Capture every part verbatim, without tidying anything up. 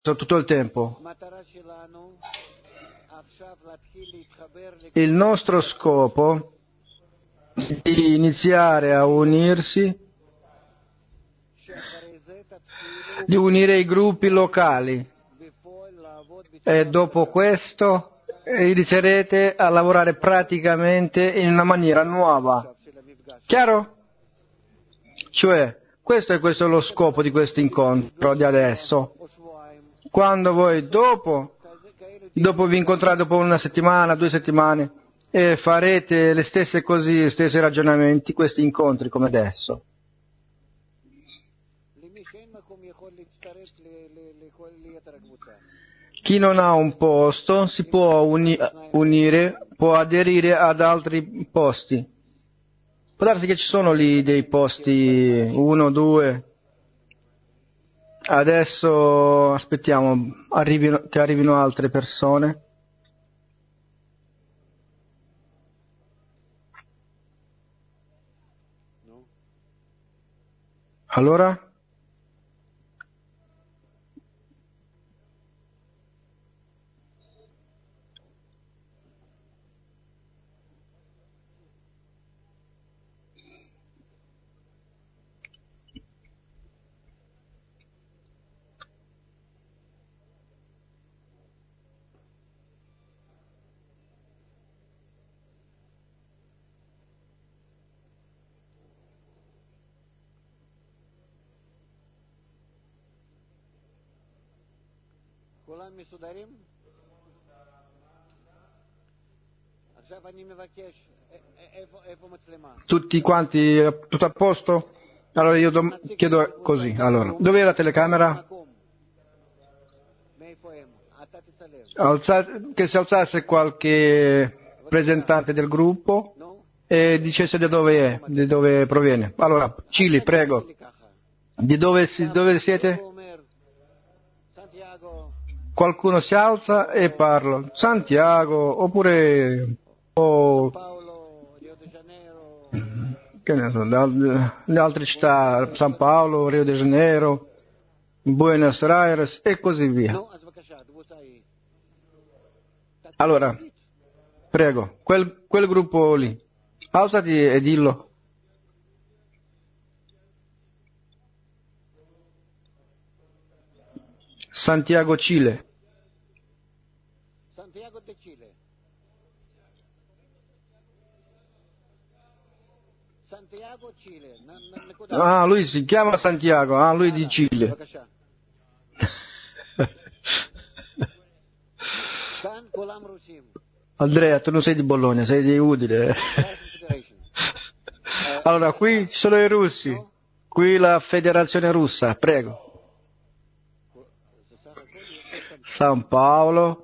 tutto il tempo. Il nostro scopo è di iniziare a unirsi, di unire i gruppi locali e dopo questo inizierete a lavorare praticamente in una maniera nuova. Chiaro? Cioè, questo è, questo è lo scopo di questo incontro di adesso. Quando voi dopo, dopo vi incontrate dopo una settimana, due settimane, e farete le stesse così, gli stessi ragionamenti, questi incontri come adesso. Chi non ha un posto si può uni- unire, può aderire ad altri posti. Può darsi che ci sono lì dei posti, uno, due. Adesso aspettiamo arrivino, che arrivino altre persone. Allora? כולם מסודרים? עכשיו אני מבקש, איפה, איפה מצלמה? Tutti quanti, tutto a posto? Allora io dom- chiedo così, allora, dov'è la telecamera? Alza- che si alzasse qualche rappresentante del gruppo e dicesse da dove è, di dove proviene. Allora, Cili, prego. Di dove, si, dove siete? Qualcuno si alza e parla. Santiago, oppure o, che ne so, le altre città, San Paolo, Rio de Janeiro, Buenos Aires e così via. Allora, prego, quel, quel gruppo lì, alzati e dillo. Santiago, Cile. Santiago de Chile. Santiago, Cile. Ah, lui si chiama Santiago, ah, lui di Cile. Andrea, tu non sei di Bologna, sei di Udine. Allora, qui ci sono i russi, qui la federazione russa, prego. San Paolo.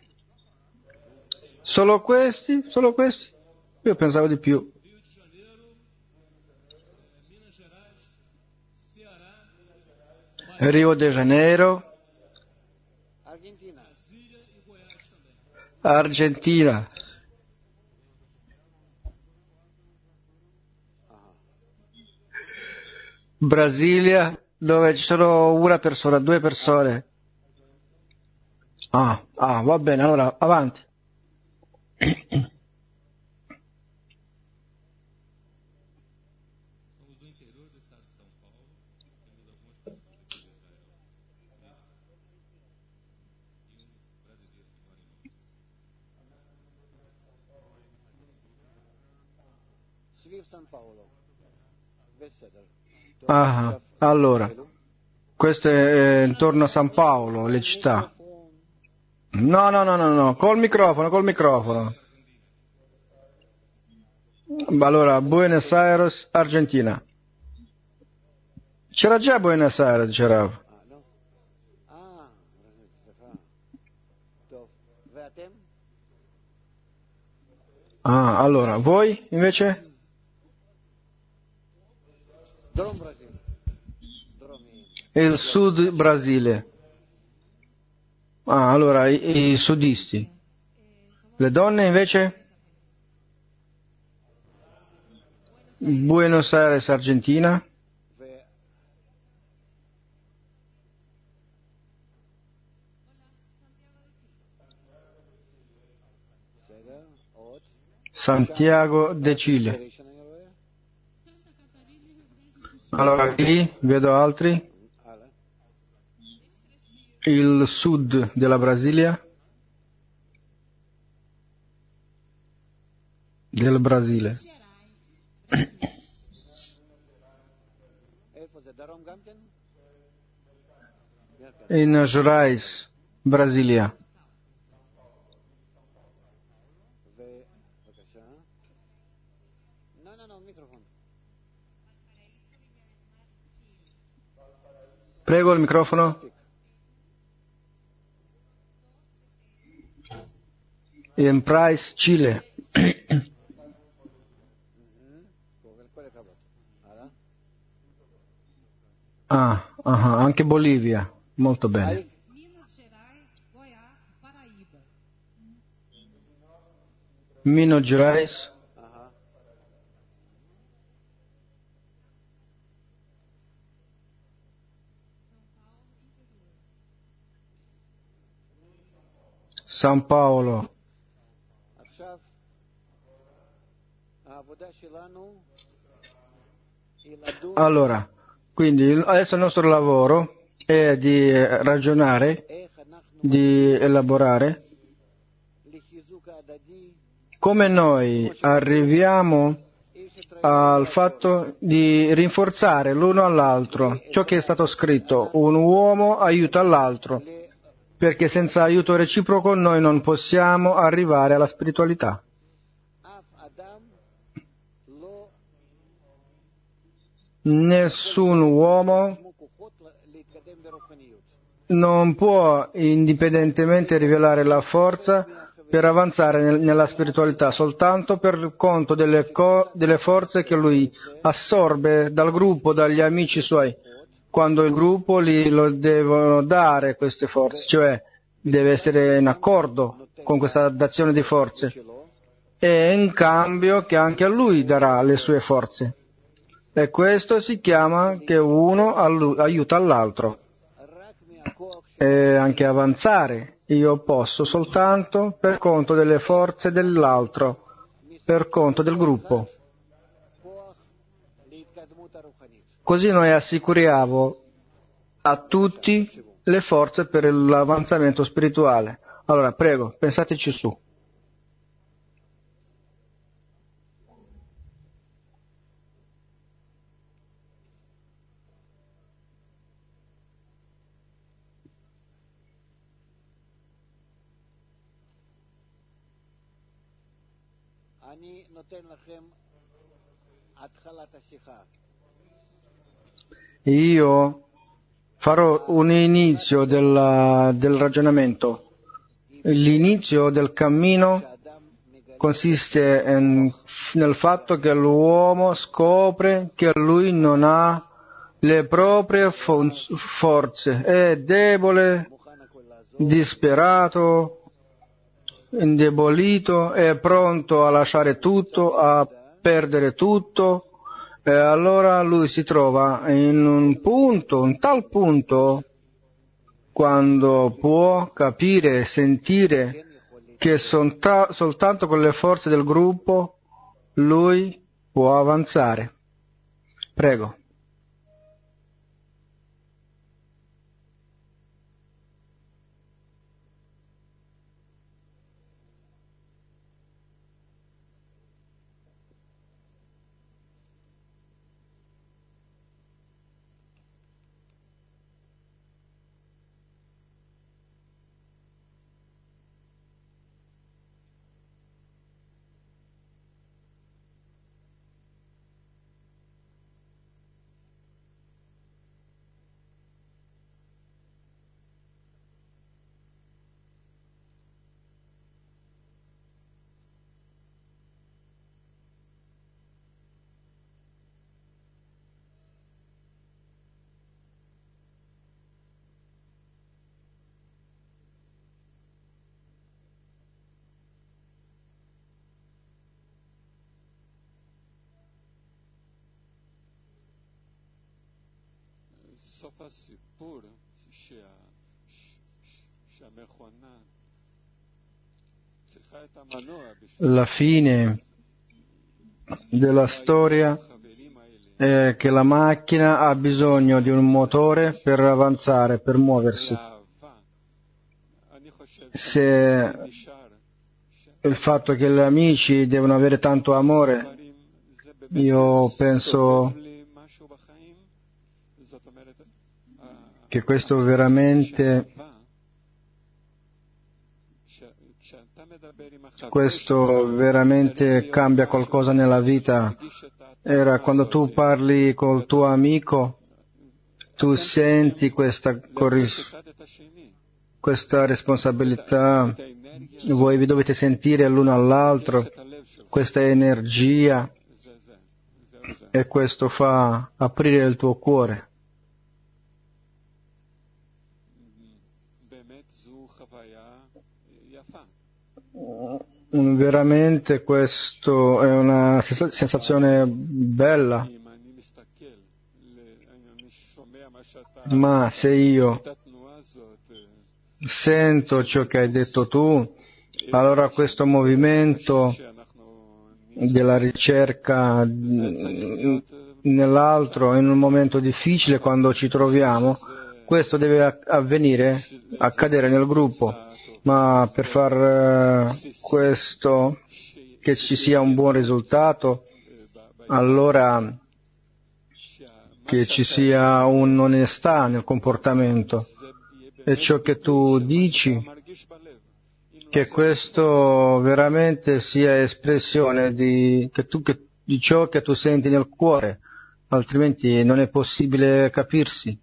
Solo questi? Solo questi? Io pensavo di più. Rio de Janeiro. Argentina. Brasilia, dove ci sono una persona, due persone. Ah, ah, va bene, allora avanti. Ah, allora, questo è intorno a San Paolo, le città. No, no, no, no, no, col microfono, col microfono. Allora, Buenos Aires, Argentina. C'era già Buenos Aires, c'era. Ah, allora, voi invece? Il Sud Brasile. Ah, allora, i, i sudisti. Le donne invece? Buenos Aires, Argentina. בסדר, עוד. Santiago de Cile. ראשון אני רואה. Allora qui vedo altri. הלאה. Il sud della Brasilia. Del Brasile. איפה זה? דרום גם כן? In Gerais, Brasilia. בבקשה. לא, לא, לא, מיקרופון. Prego il microfono. In Price, Cile. כל הכבוד. הלאה. Ah, ah, anche Bolivia. Molto bene. היי. Minas Gerais, Goiás, Paraíba. Minas Gerais. אהה. San Paolo. עכשיו, העבודה שלנו היא לדון Allora, quindi il- adesso il nostro lavoro è di eh, ragionare, איך אנחנו di elaborare לחיזוק ההדדי, come noi arriviamo איש את al fatto di rinforzare l'uno all'altro ciò che è stato scritto, un uomo aiuta l'altro, perché senza aiuto reciproco noi non possiamo arrivare alla spiritualità. אף אדם לא Nessun uomo עצמו כוחות להתקדם ברוחניות. non può indipendentemente rivelare la forza per avanzare nel- nella spiritualità, soltanto per conto delle, co- delle forze che lui assorbe dal gruppo, dagli amici suoi, quando il gruppo gli lo devono dare queste forze, cioè deve essere in accordo con questa dazione di forze, שלו, e in cambio che anche a lui darà le sue forze. E questo si chiama che uno allu- aiuta l'altro. רק מהכוח E anche avanzare io posso soltanto per conto delle forze dell'altro, per conto del gruppo. כוח להתקדמות הרוחנית. Così noi assicuriamo a tutti le forze per l'avanzamento spirituale. Allora, prego, pensateci su. אני נותן לכם התחלת השיחה. Io farò un inizio della- del ragionamento. L'inizio del cammino שאדם מגלה consiste in- nel fatto che l'uomo scopre che lui non ha le proprie fon- forze, è debole, מוכן הכל לעזור, disperato, indebolito, è pronto a lasciare tutto, a perdere tutto, e allora lui si trova in un punto, un tal punto, quando può capire e sentire כן יכול che solta- soltanto con le forze del gruppo lui può avanzare. Prego. סוף הסיפור שה- ש- ש- שהמכונה La fine della storia è che la macchina ha bisogno di un motore per avanzare, per muoversi. Se il fatto che gli amici devono avere tanto amore, io penso che questo veramente questo veramente cambia qualcosa nella vita. Era quando tu parli col tuo amico, tu senti questa, questa responsabilità, voi vi dovete sentire l'uno all'altro, questa energia, e questo fa aprire il tuo cuore. Veramente questo è una sensazione bella, ma se io sento ciò che hai detto tu, allora questo movimento della ricerca nell'altro, in un momento difficile quando ci troviamo, questo deve avvenire, accadere nel gruppo. Ma per far questo, che ci sia un buon risultato, allora che ci sia un'onestà nel comportamento, e ciò che tu dici, che questo veramente sia espressione di, che tu, che, di ciò che tu senti nel cuore, altrimenti non è possibile capirsi.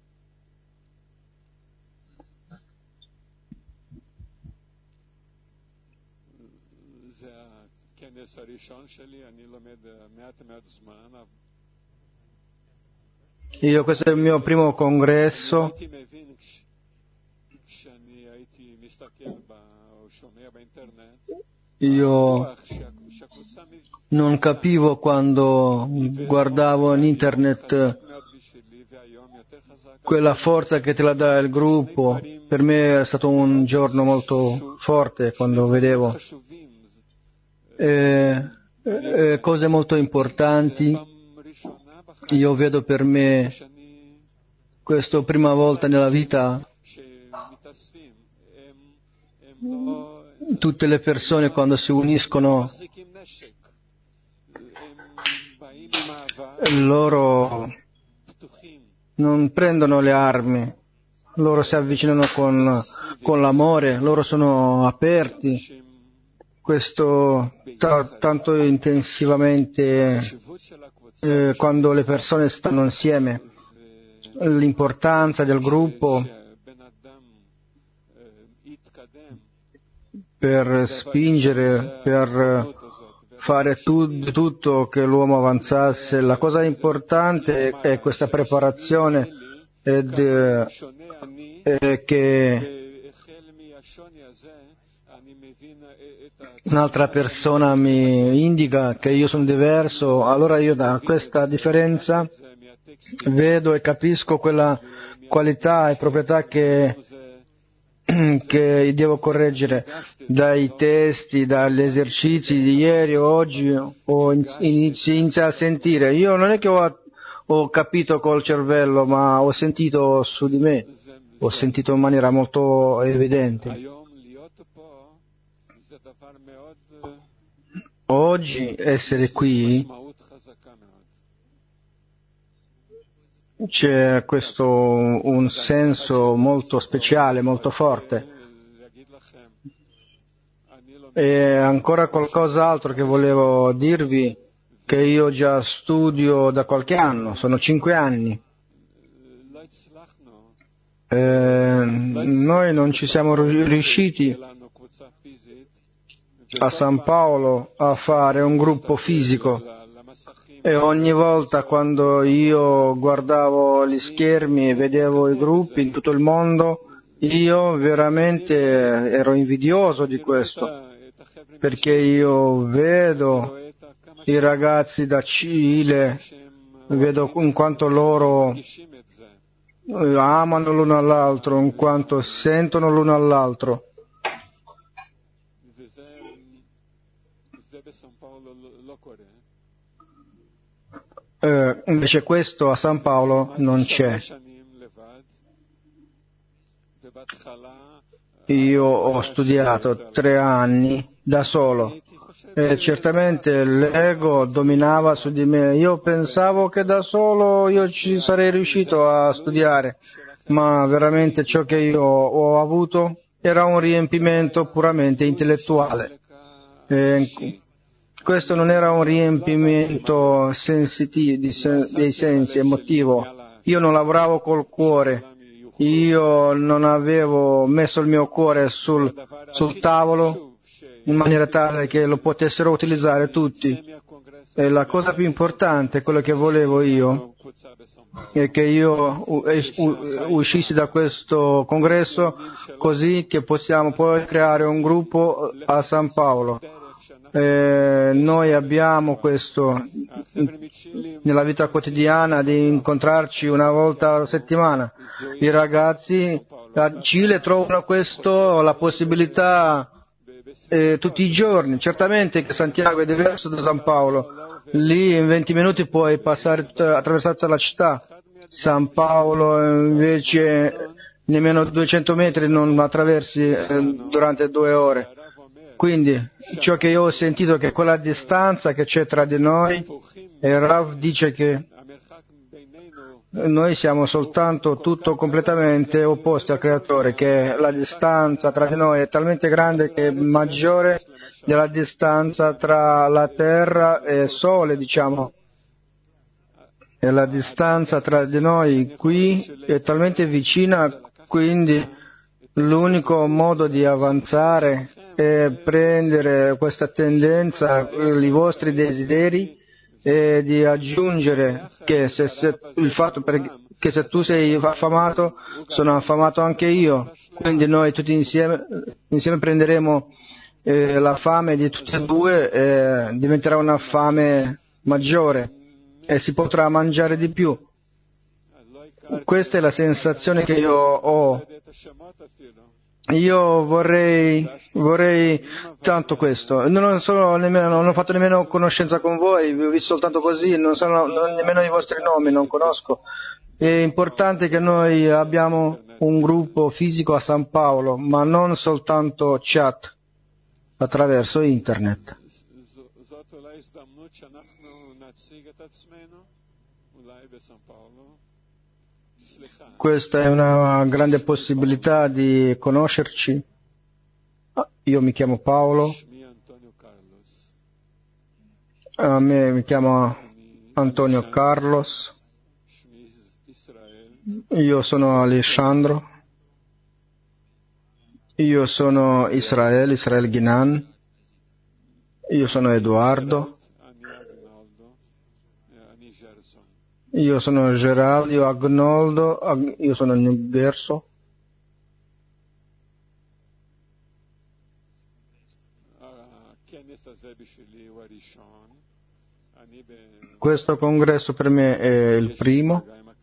Io, questo è il mio primo congresso. Io non capivo quando guardavo in internet quella forza che te la dà il gruppo. Per me è stato un giorno molto forte quando vedevo eh, eh, cose molto importanti. Io vedo per me questa prima volta nella vita, tutte le persone quando si uniscono, loro non prendono le armi, loro si avvicinano con, con l'amore, loro sono aperti, questo t- tanto intensivamente eh, quando le persone stanno insieme. L'importanza del gruppo per spingere, per fare tu, tutto che l'uomo avanzasse. La cosa importante è questa preparazione ed è che un'altra persona mi indica che io sono diverso, allora io da questa differenza vedo e capisco quella qualità e proprietà che che devo correggere dai testi, dagli esercizi di ieri o oggi, o inizi, inizia a sentire. Io non è che ho, ho capito col cervello, ma ho sentito su di me, ho sentito in maniera molto evidente. Oggi essere qui c'è questo un senso molto speciale, molto forte. E ancora qualcos'altro che volevo dirvi, che io già studio da qualche anno, sono cinque anni. Eh, noi non ci siamo riusciti a San Paolo a fare un gruppo fisico. E ogni volta quando io guardavo gli schermi e vedevo i gruppi in tutto il mondo, io veramente ero invidioso di questo, perché io vedo i ragazzi da Cile, vedo in quanto loro amano l'uno all'altro, in quanto sentono l'uno all'altro. Eh, invece questo a San Paolo non c'è. Io ho studiato tre anni da solo e certamente l'ego dominava su di me. Io pensavo che da solo io ci sarei riuscito a studiare, ma veramente ciò che io ho avuto era un riempimento puramente intellettuale. E questo non era un riempimento sensitivo, di sen- dei sensi, emotivo. Io non lavoravo col cuore, io non avevo messo il mio cuore sul, sul tavolo in maniera tale che lo potessero utilizzare tutti. E la cosa più importante, quello che volevo io, è che io uscissi da questo congresso così che possiamo poi creare un gruppo a San Paolo. Eh, noi abbiamo questo nella vita quotidiana di incontrarci una volta alla settimana. I ragazzi a Cile trovano questo, la possibilità eh, tutti i giorni. Certamente che Santiago è diverso da San Paolo. Lì in venti minuti puoi passare tutta, attraversare tutta la città. San Paolo invece nemmeno duecento metri non attraversi eh, durante due ore. Quindi ciò che io ho sentito è che quella distanza che c'è tra di noi, e Rav dice che noi siamo soltanto tutto completamente opposti al Creatore, che la distanza tra di noi è talmente grande che è maggiore della distanza tra la Terra e il Sole, diciamo. E la distanza tra di noi qui è talmente vicina, quindi l'unico modo di avanzare è prendere questa tendenza, i vostri desideri, e di aggiungere che se, se il fatto per, che se tu sei affamato, sono affamato anche io. Quindi noi tutti insieme, insieme prenderemo eh, la fame di tutti e due e diventerà una fame maggiore e si potrà mangiare di più. Questa è la sensazione che io ho. Io vorrei, vorrei tanto questo. Non, sono nemmeno, non ho fatto nemmeno conoscenza con voi, vi ho visto soltanto così, non sono non, nemmeno i vostri nomi, non conosco. È importante che noi abbiamo un gruppo fisico a San Paolo, ma non soltanto chat attraverso internet. Questa è una grande possibilità di conoscerci. Io mi chiamo Paolo, a me mi chiamo Antonio Carlos, io sono Alessandro, io sono Israele, Israel Ginan, io sono Edoardo, io sono Gerardo Agnoldo, io sono Verso. Questo congresso per me è il primo.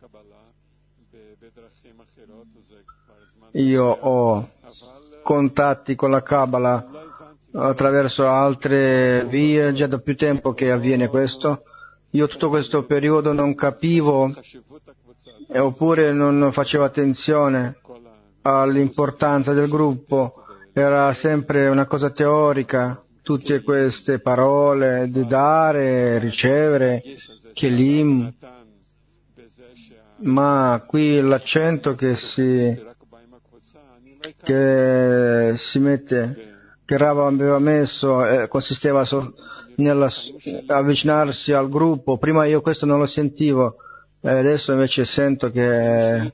Io ho contatti con la Kabbalah attraverso altre vie, già da più tempo che avviene questo. Io tutto questo periodo non capivo e oppure non facevo attenzione all'importanza del gruppo, era sempre una cosa teorica, tutte queste parole di dare, ricevere, kelim, ma qui l'accento che si, che si mette, che Rav aveva messo, eh, consisteva sol- nell'avvicinarsi al gruppo. Prima io questo non lo sentivo, e adesso invece sento che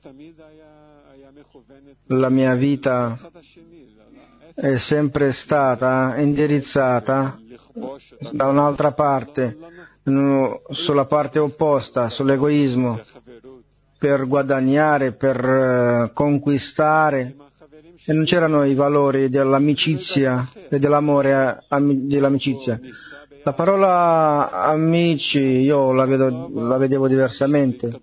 la mia vita è sempre stata indirizzata da un'altra parte, sulla parte opposta, sull'egoismo, per guadagnare, per conquistare, e non c'erano i valori dell'amicizia e dell'amore dell'amicizia. La parola amici io la, vedo, la vedevo diversamente.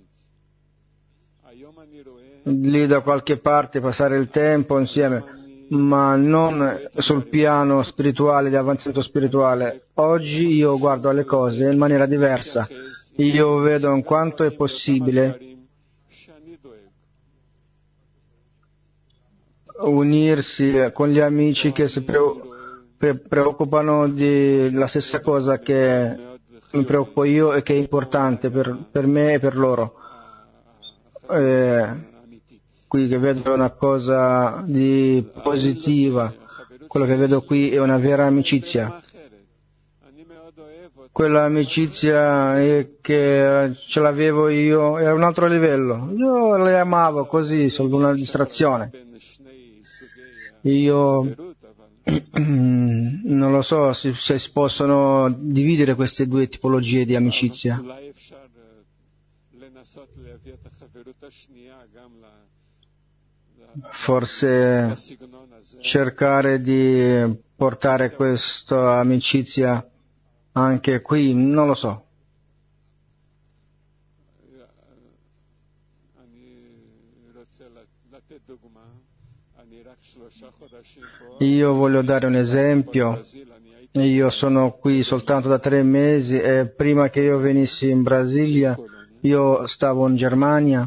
Lì da qualche parte passare il tempo insieme. ma non sul piano spirituale, di avanzamento spirituale. Oggi io guardo alle cose in maniera diversa. Io vedo in quanto è possibile unirsi con gli amici che si pre- preoccupano della stessa cosa che mi preoccupo io e che è importante per, per me e per loro. Eh, qui che vedo una cosa di positiva, quello che vedo qui è una vera amicizia. Quella amicizia che ce l'avevo io era un altro livello. Io le amavo così, solo una distrazione. Io non lo so se, se si possono dividere queste due tipologie di amicizia. Forse cercare di portare questa amicizia anche qui, non lo so. Io voglio dare un esempio. Io sono qui soltanto da tre mesi e prima che io venissi in Brasilia io stavo in Germania,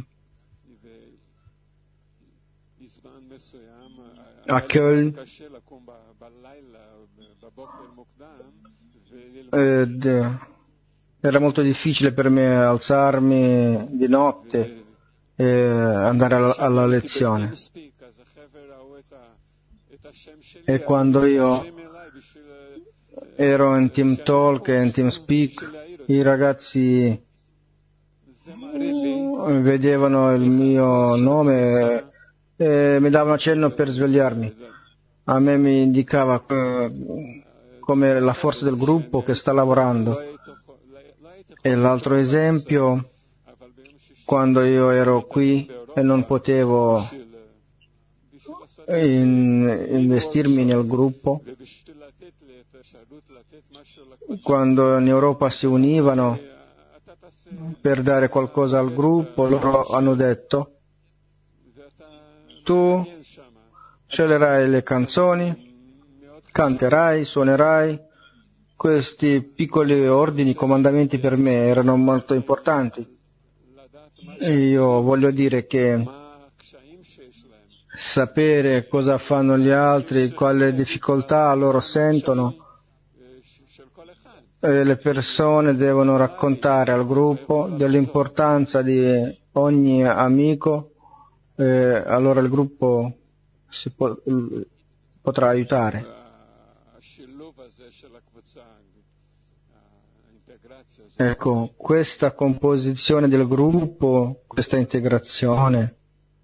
a Köln, ed era molto difficile per me alzarmi di notte e andare alla, alla lezione. E quando io ero in Team Talk e in Team Speak, i ragazzi vedevano il mio nome e mi davano cenno per svegliarmi. A me mi indicava come la forza del gruppo che sta lavorando. E l'altro esempio, quando io ero qui e non potevo in, investirmi nel gruppo, quando in Europa si univano per dare qualcosa al gruppo, loro hanno detto: tu sceglierai le canzoni, canterai, suonerai. Questi piccoli ordini, comandamenti per me erano molto importanti. E io voglio dire che sapere cosa fanno gli altri, quale difficoltà loro sentono, e le persone devono raccontare al gruppo dell'importanza di ogni amico, e allora il gruppo si po- potrà aiutare. Ecco, questa composizione del gruppo, questa integrazione,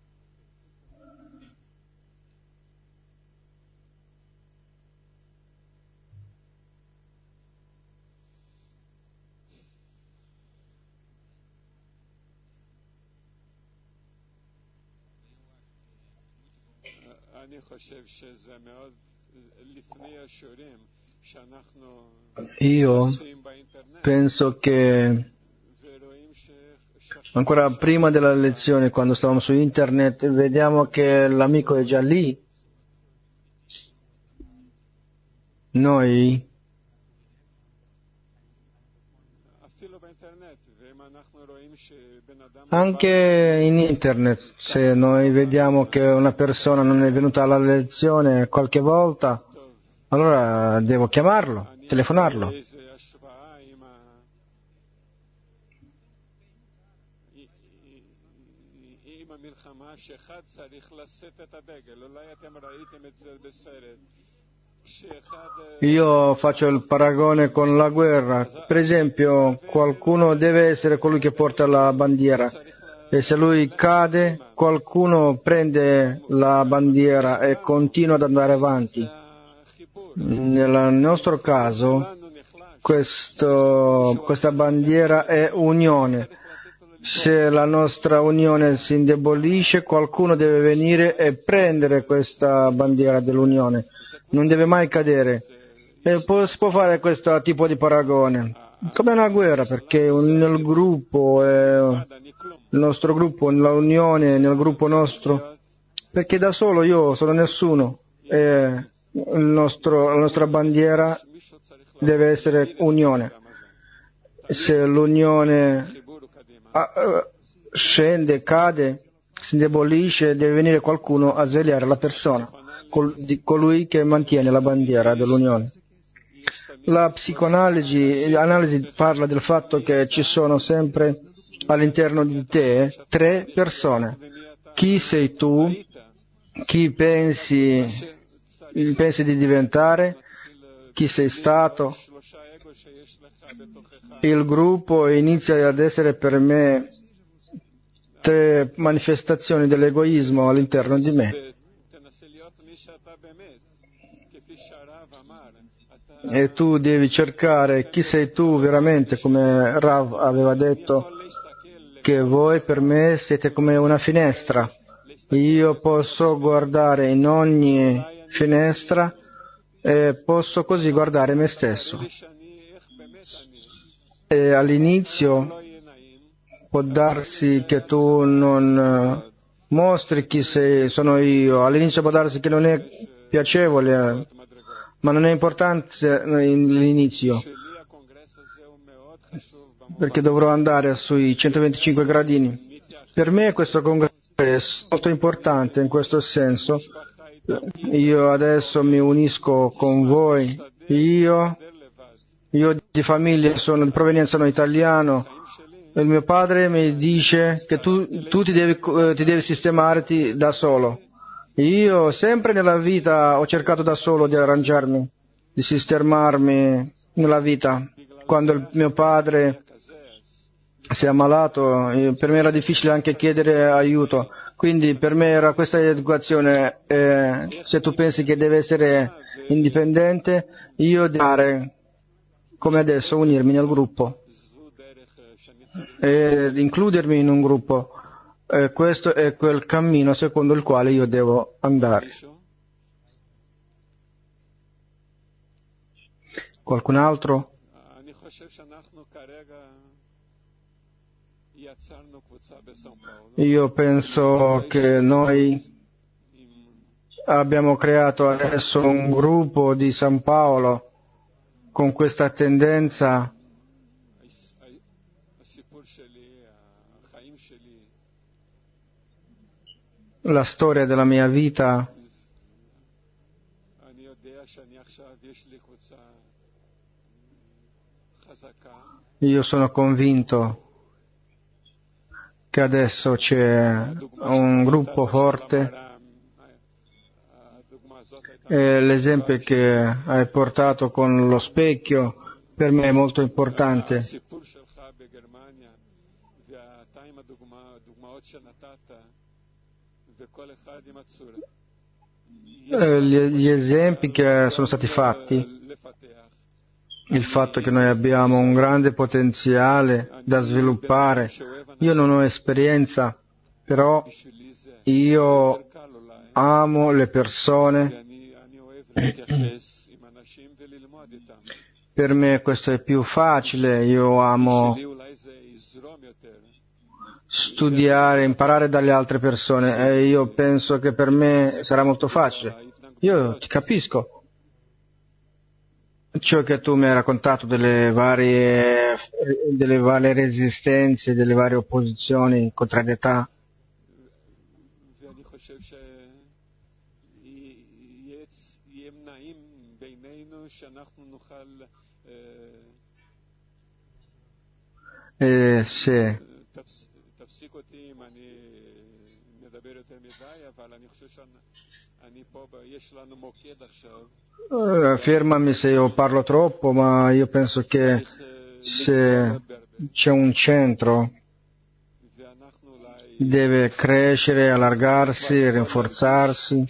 io penso che ancora prima della lezione, quando stavamo su internet, vediamo che l'amico è già lì. Noi anche in internet, se noi vediamo che una persona non è venuta alla lezione qualche volta, allora devo chiamarlo, telefonarlo. Io faccio il paragone con la guerra. Per esempio, qualcuno deve essere colui che porta la bandiera e se lui cade, qualcuno prende la bandiera e continua ad andare avanti. Nel nostro caso, questo, questa bandiera è unione. Se la nostra unione si indebolisce, qualcuno deve venire e prendere questa bandiera dell'unione. Non deve mai cadere. E può, si può fare questo tipo di paragone. Come una guerra, perché nel gruppo, eh, il nostro gruppo, nella unione, nel gruppo nostro, perché da solo io sono nessuno. eh, il nostro, la nostra bandiera deve essere unione. Se l'unione ah, scende, cade, si indebolisce, deve venire qualcuno a svegliare la persona, col, di colui che mantiene la bandiera dell'unione. La psicoanalisi l'analisi parla del fatto che ci sono sempre all'interno di te tre persone. Chi sei tu, chi pensi, pensi di diventare, chi sei stato. Il gruppo inizia ad essere per me tre manifestazioni dell'egoismo all'interno di me. E tu devi cercare chi sei tu veramente, come Rav aveva detto, che voi per me siete come una finestra. Io posso guardare in ogni finestra e posso così guardare me stesso. E all'inizio può darsi che tu non mostri chi sei, sono io. All'inizio può darsi che non è piacevole, ma non è importante l'inizio, perché dovrò andare sui centoventicinque gradini. Per me questo congresso è molto importante in questo senso. Io adesso mi unisco con voi. Io, io di famiglia sono di provenienza sono italiano. Il mio padre mi dice che tu, tu ti, devi, ti devi sistemarti da solo. Io sempre nella vita ho cercato da solo di arrangiarmi, di sistemarmi nella vita. Quando il mio padre si è ammalato, per me era difficile anche chiedere aiuto. Quindi per me era questa educazione. Eh, se tu pensi che deve essere indipendente, io devo fare come adesso, unirmi nel gruppo e includermi in un gruppo. Eh, questo è quel cammino secondo il quale io devo andare. Qualcun altro? Io penso che noi abbiamo creato adesso un gruppo di San Paolo con questa tendenza la storia della mia vita. Io sono convinto che adesso c'è un gruppo forte e l'esempio che hai portato con lo specchio per me è molto importante. Eh, gli, gli esempi che sono stati fatti, il fatto che noi abbiamo un grande potenziale da sviluppare. Io non ho esperienza, però io amo le persone. Per me questo è più facile, io amo studiare, imparare dalle altre persone e io penso che per me sarà molto facile. Io ti capisco. Ciò che tu mi hai raccontato delle varie, delle varie resistenze, delle varie opposizioni, contrarietà. Eh, sì. Uh, fermami se io parlo troppo, ma io penso che se c'è un centro deve crescere, allargarsi, rinforzarsi.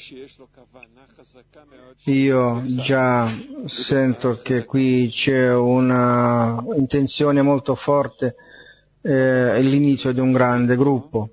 Io già sento che qui c'è una intenzione molto forte, eh, è l'inizio di un grande gruppo.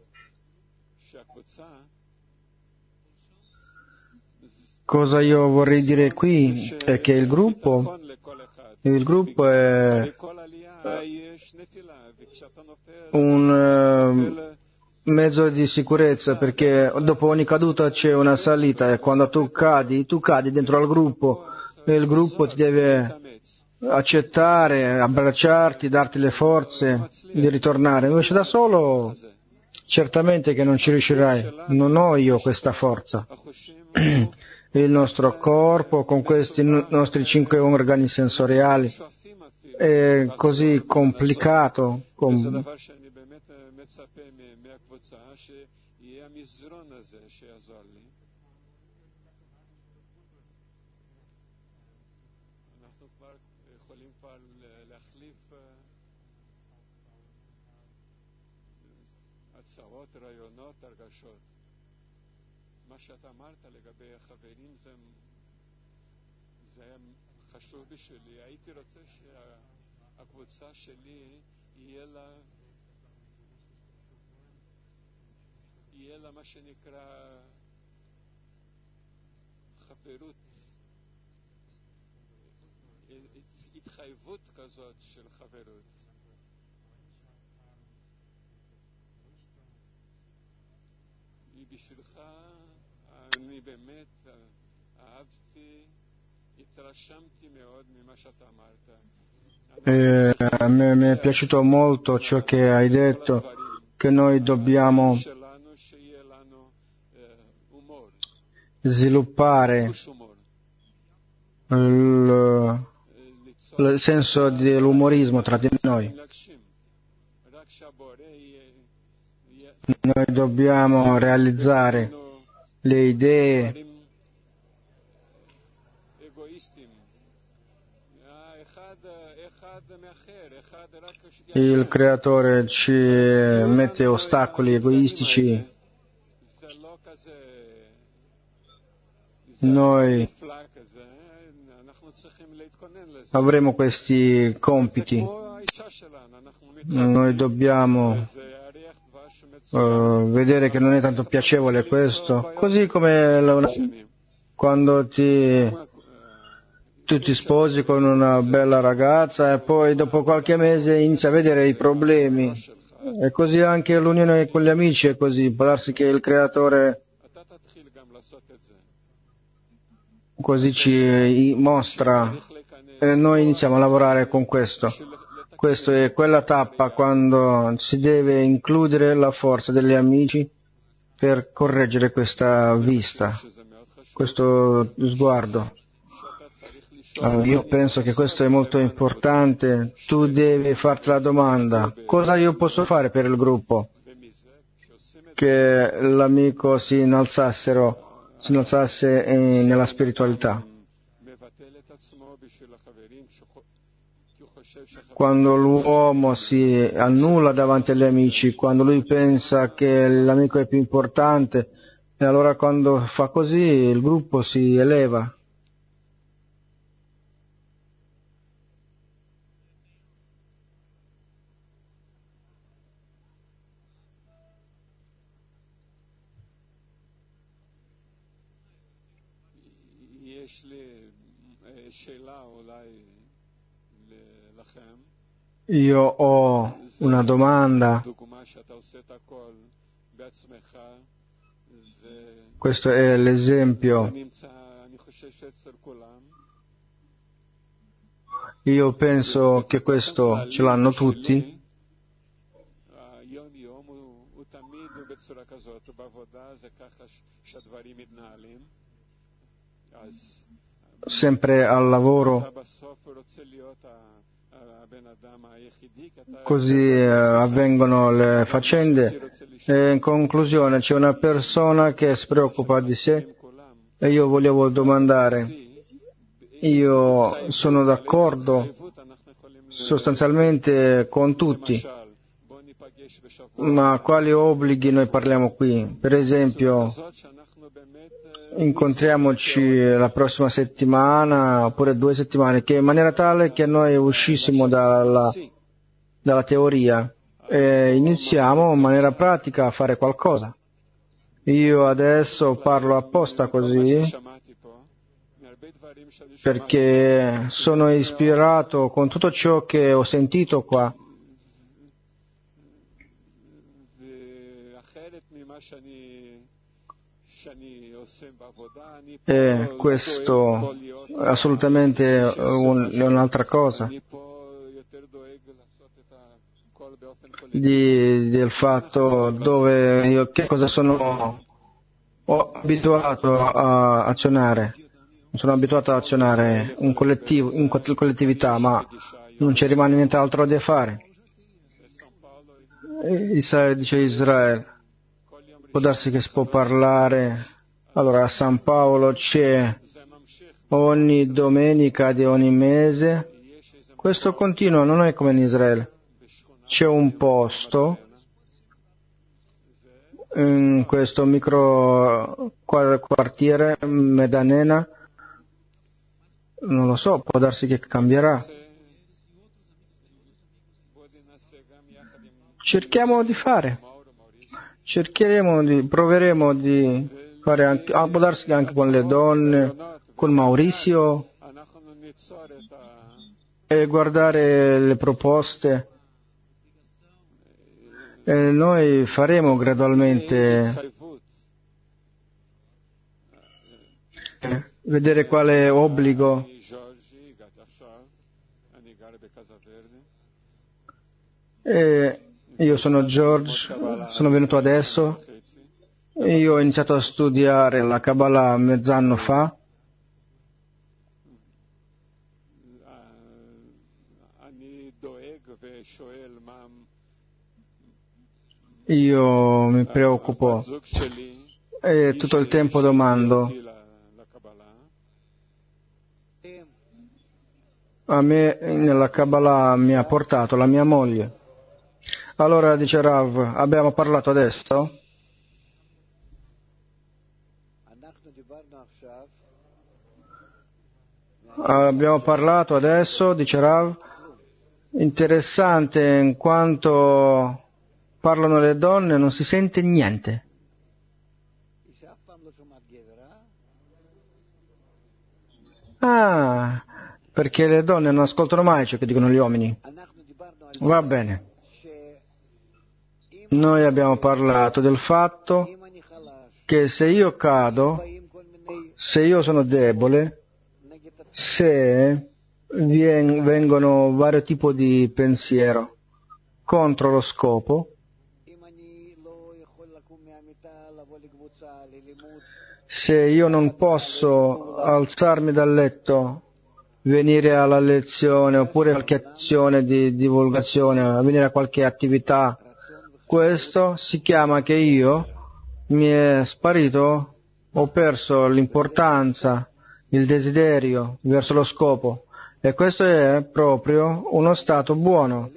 Cosa io vorrei dire qui è che il gruppo, il gruppo è un, mezzo di sicurezza, perché dopo ogni caduta c'è una salita e quando tu cadi, tu cadi dentro al gruppo e il gruppo ti deve accettare, abbracciarti, darti le forze di ritornare. Invece da solo certamente che non ci riuscirai, non ho io questa forza. Il nostro corpo con questi nostri cinque organi sensoriali è così complicato. Com- רעיונות, הרגשות. מה שאתה אמרת לגבי החברים זה, זה היה חשוב בשבילי. הייתי רוצה שהקבוצה שלי יהיה לה, יהיה לה מה שנקרא חברות, התחייבות כזאת של חברות. בשבילך אני באמת אהבתי, התרשמתי מאוד ממה שאתה אמרת. E a me mi è piaciuto molto ciò che hai detto, che noi dobbiamo sviluppare il, il senso dell'umorismo tra di noi. Noi dobbiamo realizzare le idee il creatore ci mette ostacoli egoistici. Noi avremo questi compiti. Noi dobbiamo uh, vedere che non è tanto piacevole questo, così come la, quando ti, tu ti sposi con una bella ragazza e poi dopo qualche mese inizi a vedere i problemi, e così anche l'unione con gli amici è così. Può darsi che il creatore così ci mostra e noi iniziamo a lavorare con questo. Questa è quella tappa quando si deve includere la forza degli amici per correggere questa vista, questo sguardo. Allora, io penso che questo è molto importante. Tu devi farti la domanda: cosa io posso fare per il gruppo? Che l'amico si innalzassero, si innalzasse in, nella spiritualità. Quando l'uomo si annulla davanti agli amici, quando lui pensa che l'amico è più importante, e allora quando fa così il gruppo si eleva. Io ho una domanda. Questo è l'esempio. Io penso che questo ce l'hanno tutti. Sempre al lavoro, così eh, avvengono le faccende e in conclusione c'è una persona che si preoccupa di sé e io volevo domandare, io sono d'accordo sostanzialmente con tutti, ma quali obblighi noi parliamo qui? Per esempio, incontriamoci la prossima settimana oppure due settimane, che in maniera tale che noi uscissimo dalla, dalla teoria e iniziamo in maniera pratica a fare qualcosa. Io adesso parlo apposta così perché sono ispirato con tutto ciò che ho sentito qua. E questo è assolutamente un, un'altra cosa di, del fatto dove io che cosa sono ho abituato a azionare. Sono abituato ad azionare un collettivo, in collettività, ma non ci rimane nient'altro da fare. Isaia dice Israele, può darsi che si può parlare. Allora a San Paolo c'è ogni domenica di ogni mese. Questo continua, non è come in Israele. C'è un posto in questo micro quartiere Medanena, non lo so, può darsi che cambierà. Cerchiamo di fare, cercheremo di, proveremo di fare anche, ah, può darsi anche con le donne, con Maurizio, e guardare le proposte. E noi faremo gradualmente eh, vedere quale obbligo. E io sono George, sono venuto adesso. Io ho iniziato a studiare la Kabbalah mezz'anno fa. Io mi preoccupo e tutto il tempo domando. A me nella Kabbalah mi ha portato la mia moglie. Allora dice Rav, abbiamo parlato adesso? Abbiamo parlato adesso, dice Rav. Interessante, in quanto parlano le donne non si sente niente. Ah, perché le donne non ascoltano mai ciò che dicono gli uomini. Va bene. Noi abbiamo parlato del fatto che se io cado, se io sono debole, se vien, vengono vari tipi di pensiero contro lo scopo, se io non posso alzarmi dal letto, venire alla lezione oppure qualche azione di divulgazione, venire a qualche attività, questo si chiama che io mi è sparito, ho perso l'importanza, il desiderio verso lo scopo, e questo è proprio uno stato buono,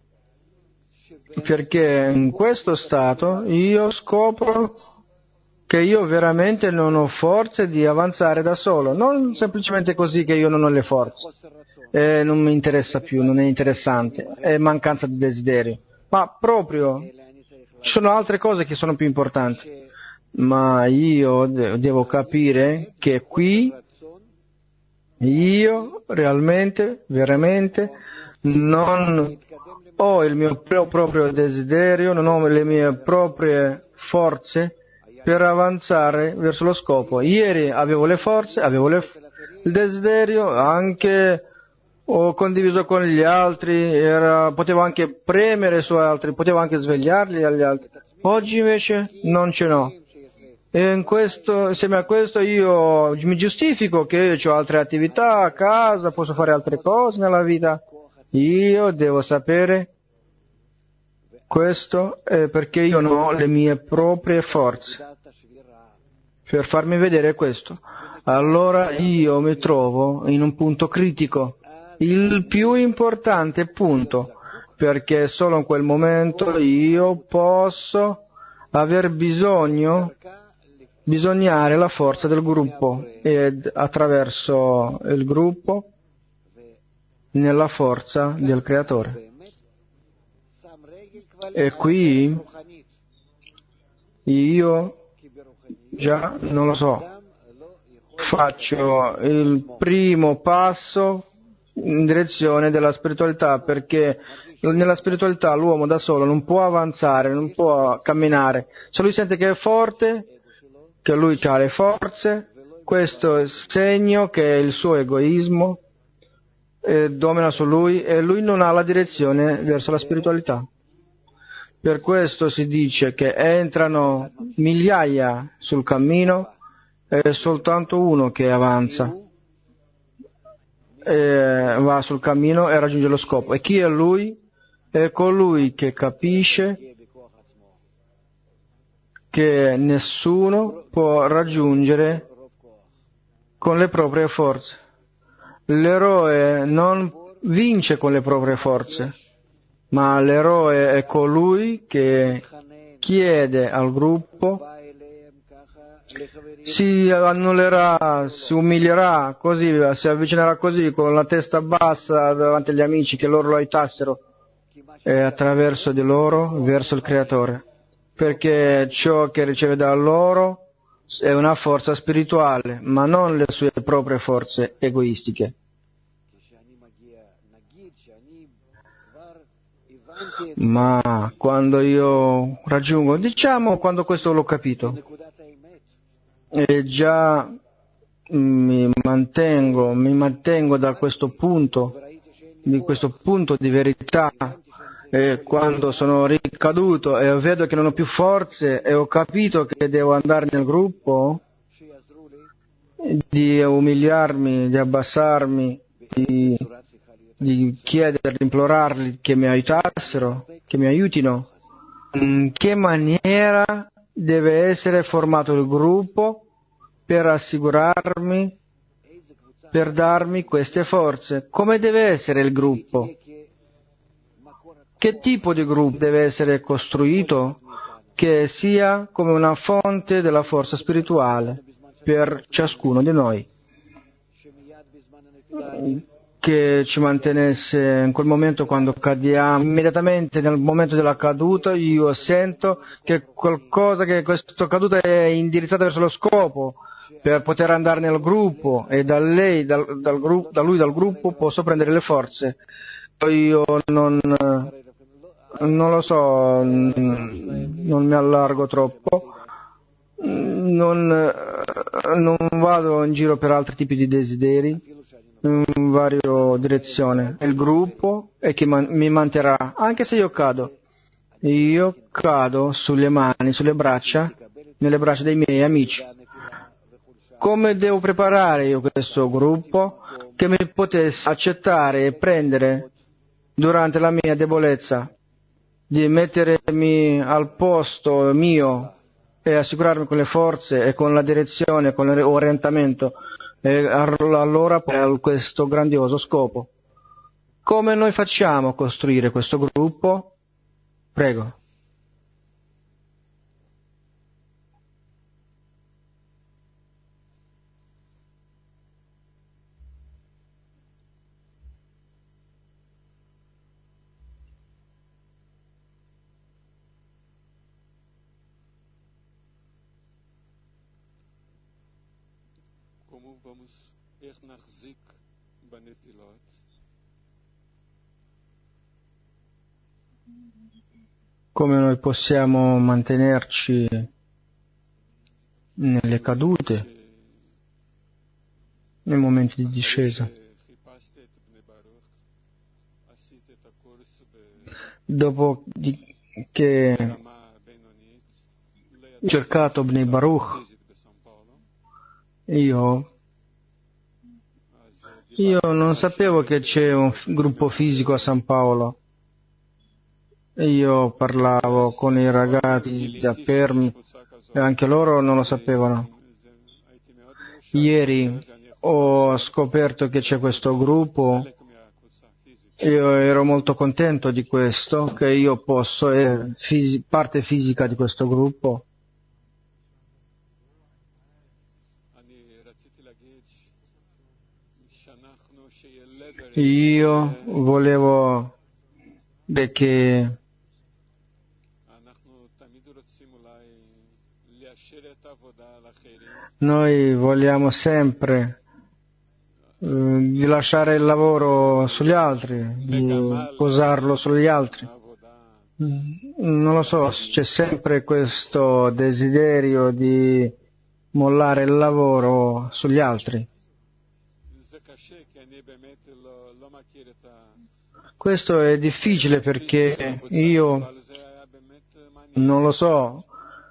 perché in questo stato io scopro che io veramente non ho forze di avanzare da solo, non semplicemente così che io non ho le forze e non mi interessa più, non è interessante, è mancanza di desiderio, ma proprio ci sono altre cose che sono più importanti, ma io devo capire che qui io realmente, veramente non ho il mio proprio desiderio, non ho le mie proprie forze per avanzare verso lo scopo. Ieri avevo le forze, avevo le, il desiderio, anche ho condiviso con gli altri, era, potevo anche premere su altri, potevo anche svegliarli agli altri. Oggi invece non ce n'ho. E in questo, insieme a questo io mi giustifico che ho altre attività a casa, posso fare altre cose nella vita. Io devo sapere questo è perché io non ho le mie proprie forze per farmi vedere questo. Allora io mi trovo in un punto critico, il più importante punto, perché solo in quel momento io posso aver bisogno, bisognare la forza del gruppo, ed attraverso il gruppo nella forza del Creatore. E qui io già non lo so, faccio il primo passo in direzione della spiritualità, perché Nella spiritualità l'uomo da solo non può avanzare, non può camminare. Se lui sente che è forte, che lui ha le forze, questo è il segno che il suo egoismo eh, domina su lui e lui non ha la direzione verso la spiritualità. Per questo si dice che entrano migliaia sul cammino e soltanto uno che avanza e va sul cammino e raggiunge lo scopo. E chi è lui? È colui che capisce che nessuno può raggiungere con le proprie forze. L'eroe non vince con le proprie forze, ma l'eroe è colui che chiede al gruppo, si annullerà, si umilierà così, si avvicinerà così con la testa bassa davanti agli amici che loro lo aiutassero e attraverso di loro verso il Creatore, perché ciò che riceve da loro è una forza spirituale, ma non le sue proprie forze egoistiche. Ma quando io raggiungo, diciamo quando questo l'ho capito, e già mi mantengo, mi mantengo da questo punto, di questo punto di verità, e quando sono ricaduto e vedo che non ho più forze e ho capito che devo andare nel gruppo, di umiliarmi, di abbassarmi, di, di chiedere, di implorarli che mi aiutassero, che mi aiutino, in che maniera deve essere formato il gruppo per assicurarmi, per darmi queste forze? Come deve essere il gruppo? Che tipo di gruppo deve essere costruito che sia come una fonte della forza spirituale per ciascuno di noi, che ci mantenesse in quel momento quando cadiamo, immediatamente nel momento della caduta io sento che qualcosa, che questa caduta è indirizzata verso lo scopo per poter andare nel gruppo e da lei, dal, dal gruppo, da lui, dal gruppo posso prendere le forze. Io non, non lo so, non mi allargo troppo, non, non vado in giro per altri tipi di desideri, in varie direzioni. Il gruppo è che man- mi manterrà, anche se io cado. Io cado sulle mani, sulle braccia, nelle braccia dei miei amici. Come devo preparare io questo gruppo che mi potesse accettare e prendere durante la mia debolezza, di mettermi al posto mio e assicurarmi con le forze e con la direzione, con l'orientamento, e allora per questo grandioso scopo. Come noi facciamo a costruire questo gruppo? Prego. Como vamos ernachzik banefilot? Come noi possiamo mantenerci nelle cadute, nei momenti di discesa. Dopo di, che ho cercato Bnei Baruch, io, io non sapevo che c'è un gruppo fisico a San Paolo. Io parlavo con i ragazzi da Permi e anche loro non lo sapevano. Ieri ho scoperto che c'è questo gruppo. Io ero molto contento di questo, che io posso essere fisi- parte fisica di questo gruppo. Io volevo dire che noi vogliamo sempre di lasciare il lavoro sugli altri, di posarlo sugli altri. Non lo so, c'è sempre questo desiderio di mollare il lavoro sugli altri. Questo è difficile perché io non lo so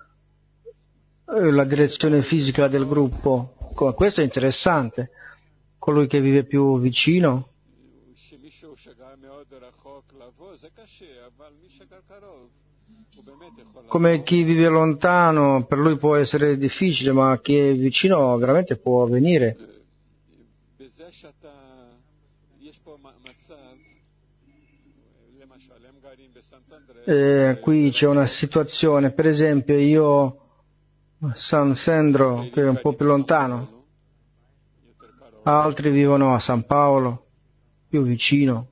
la direzione fisica del gruppo. Questo è interessante. Colui che vive più vicino, come chi vive lontano, per lui può essere difficile, ma chi è vicino veramente può venire. E qui c'è una situazione, per esempio io a San Sandro, che è un po' più lontano, altri vivono a San Paolo, più vicino.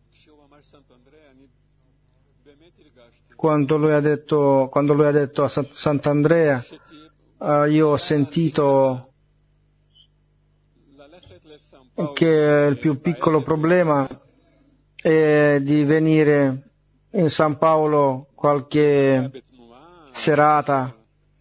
Quando lui ha detto, quando lui ha detto a Sant'Andrea, uh, io ho sentito che il più piccolo problema è di venire in San Paolo qualche serata,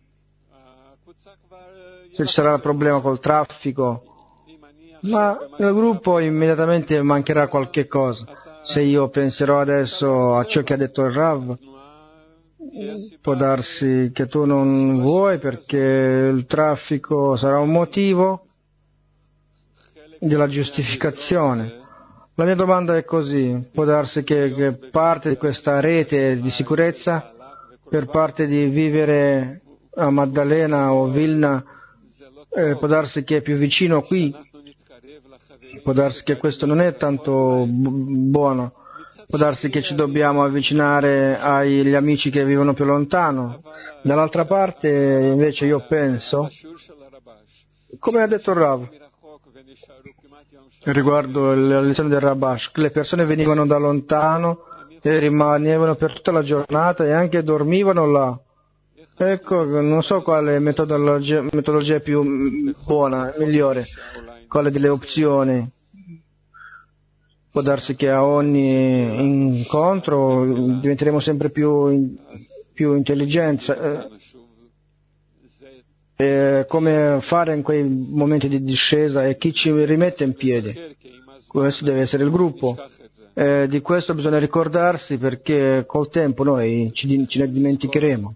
se ci sarà problema col traffico, ma nel gruppo immediatamente mancherà qualche cosa. Se io penserò adesso a ciò che ha detto il Rav, può darsi che tu non vuoi perché il traffico sarà un motivo della giustificazione. La mia domanda è così: può darsi che, che parte di questa rete di sicurezza, per parte di vivere a Maddalena o Vilna, eh, può darsi che è più vicino qui, può darsi che questo non è tanto bu- buono, può darsi che ci dobbiamo avvicinare agli amici che vivono più lontano. Dall'altra parte invece io penso, come ha detto il Rav, riguardo la lezione del Rabash, che le persone venivano da lontano e rimanevano per tutta la giornata e anche dormivano là. Ecco, non so quale metodologia, metodologia è più buona, migliore, quale delle opzioni. Può darsi che a ogni incontro diventeremo sempre più, più intelligenza. Eh, eh, come fare in quei momenti di discesa e chi ci rimette in piedi? Questo deve essere il gruppo. Eh, di questo bisogna ricordarsi perché col tempo noi ci, ci ne dimenticheremo.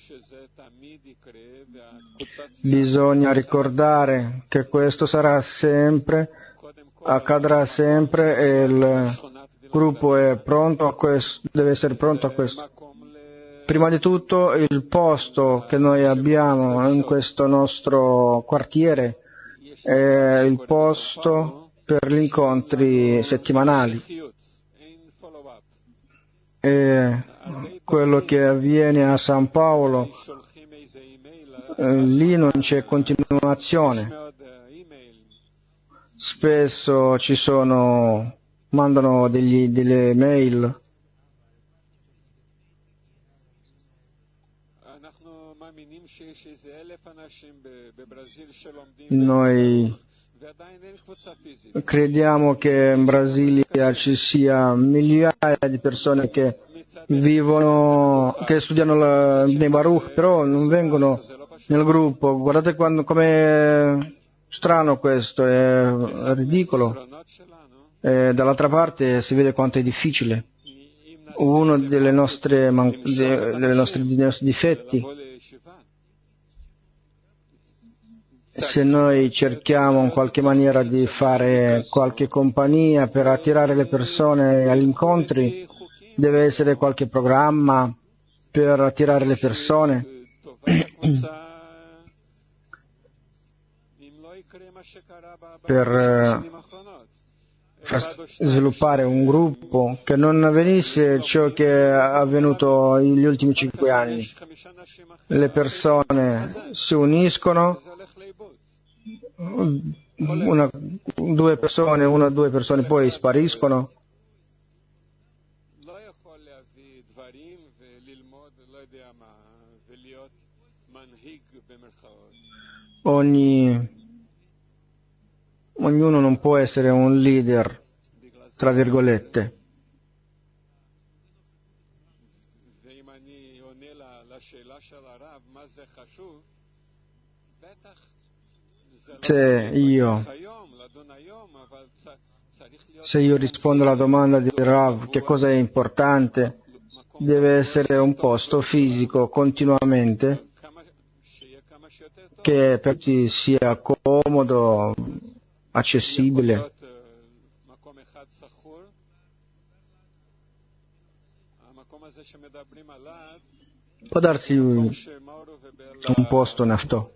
Bisogna ricordare che questo sarà sempre, accadrà sempre e il gruppo è pronto a questo, deve essere pronto a questo. Prima di tutto il posto che noi abbiamo in questo nostro quartiere è il posto per gli incontri settimanali. E quello che avviene a San Paolo, eh, lì non c'è continuazione. Spesso ci sono, mandano degli, delle mail. Noi crediamo che in Brasilia ci sia migliaia di persone che vivono, che studiano la Bnei Baruch, però non vengono nel gruppo. Guardate quando, com'è strano questo, è ridicolo. E dall'altra parte si vede quanto è difficile. Uno delle nostre, man- de, delle nostre, dei nostri difetti, se noi cerchiamo in qualche maniera di fare qualche compagnia per attirare le persone agli incontri, deve essere qualche programma per attirare le persone. Per eh, far sviluppare un gruppo che non avvenisse ciò che è avvenuto negli ultimi cinque anni. Le persone si uniscono, una, due persone, una o due persone poi spariscono. Ogni ognuno non può essere un leader, tra virgolette. Se io, se io rispondo alla domanda di Rav, che cosa è importante, deve essere un posto fisico continuamente, che per tutti sia comodo, accessibile. Può darsi un posto nafto.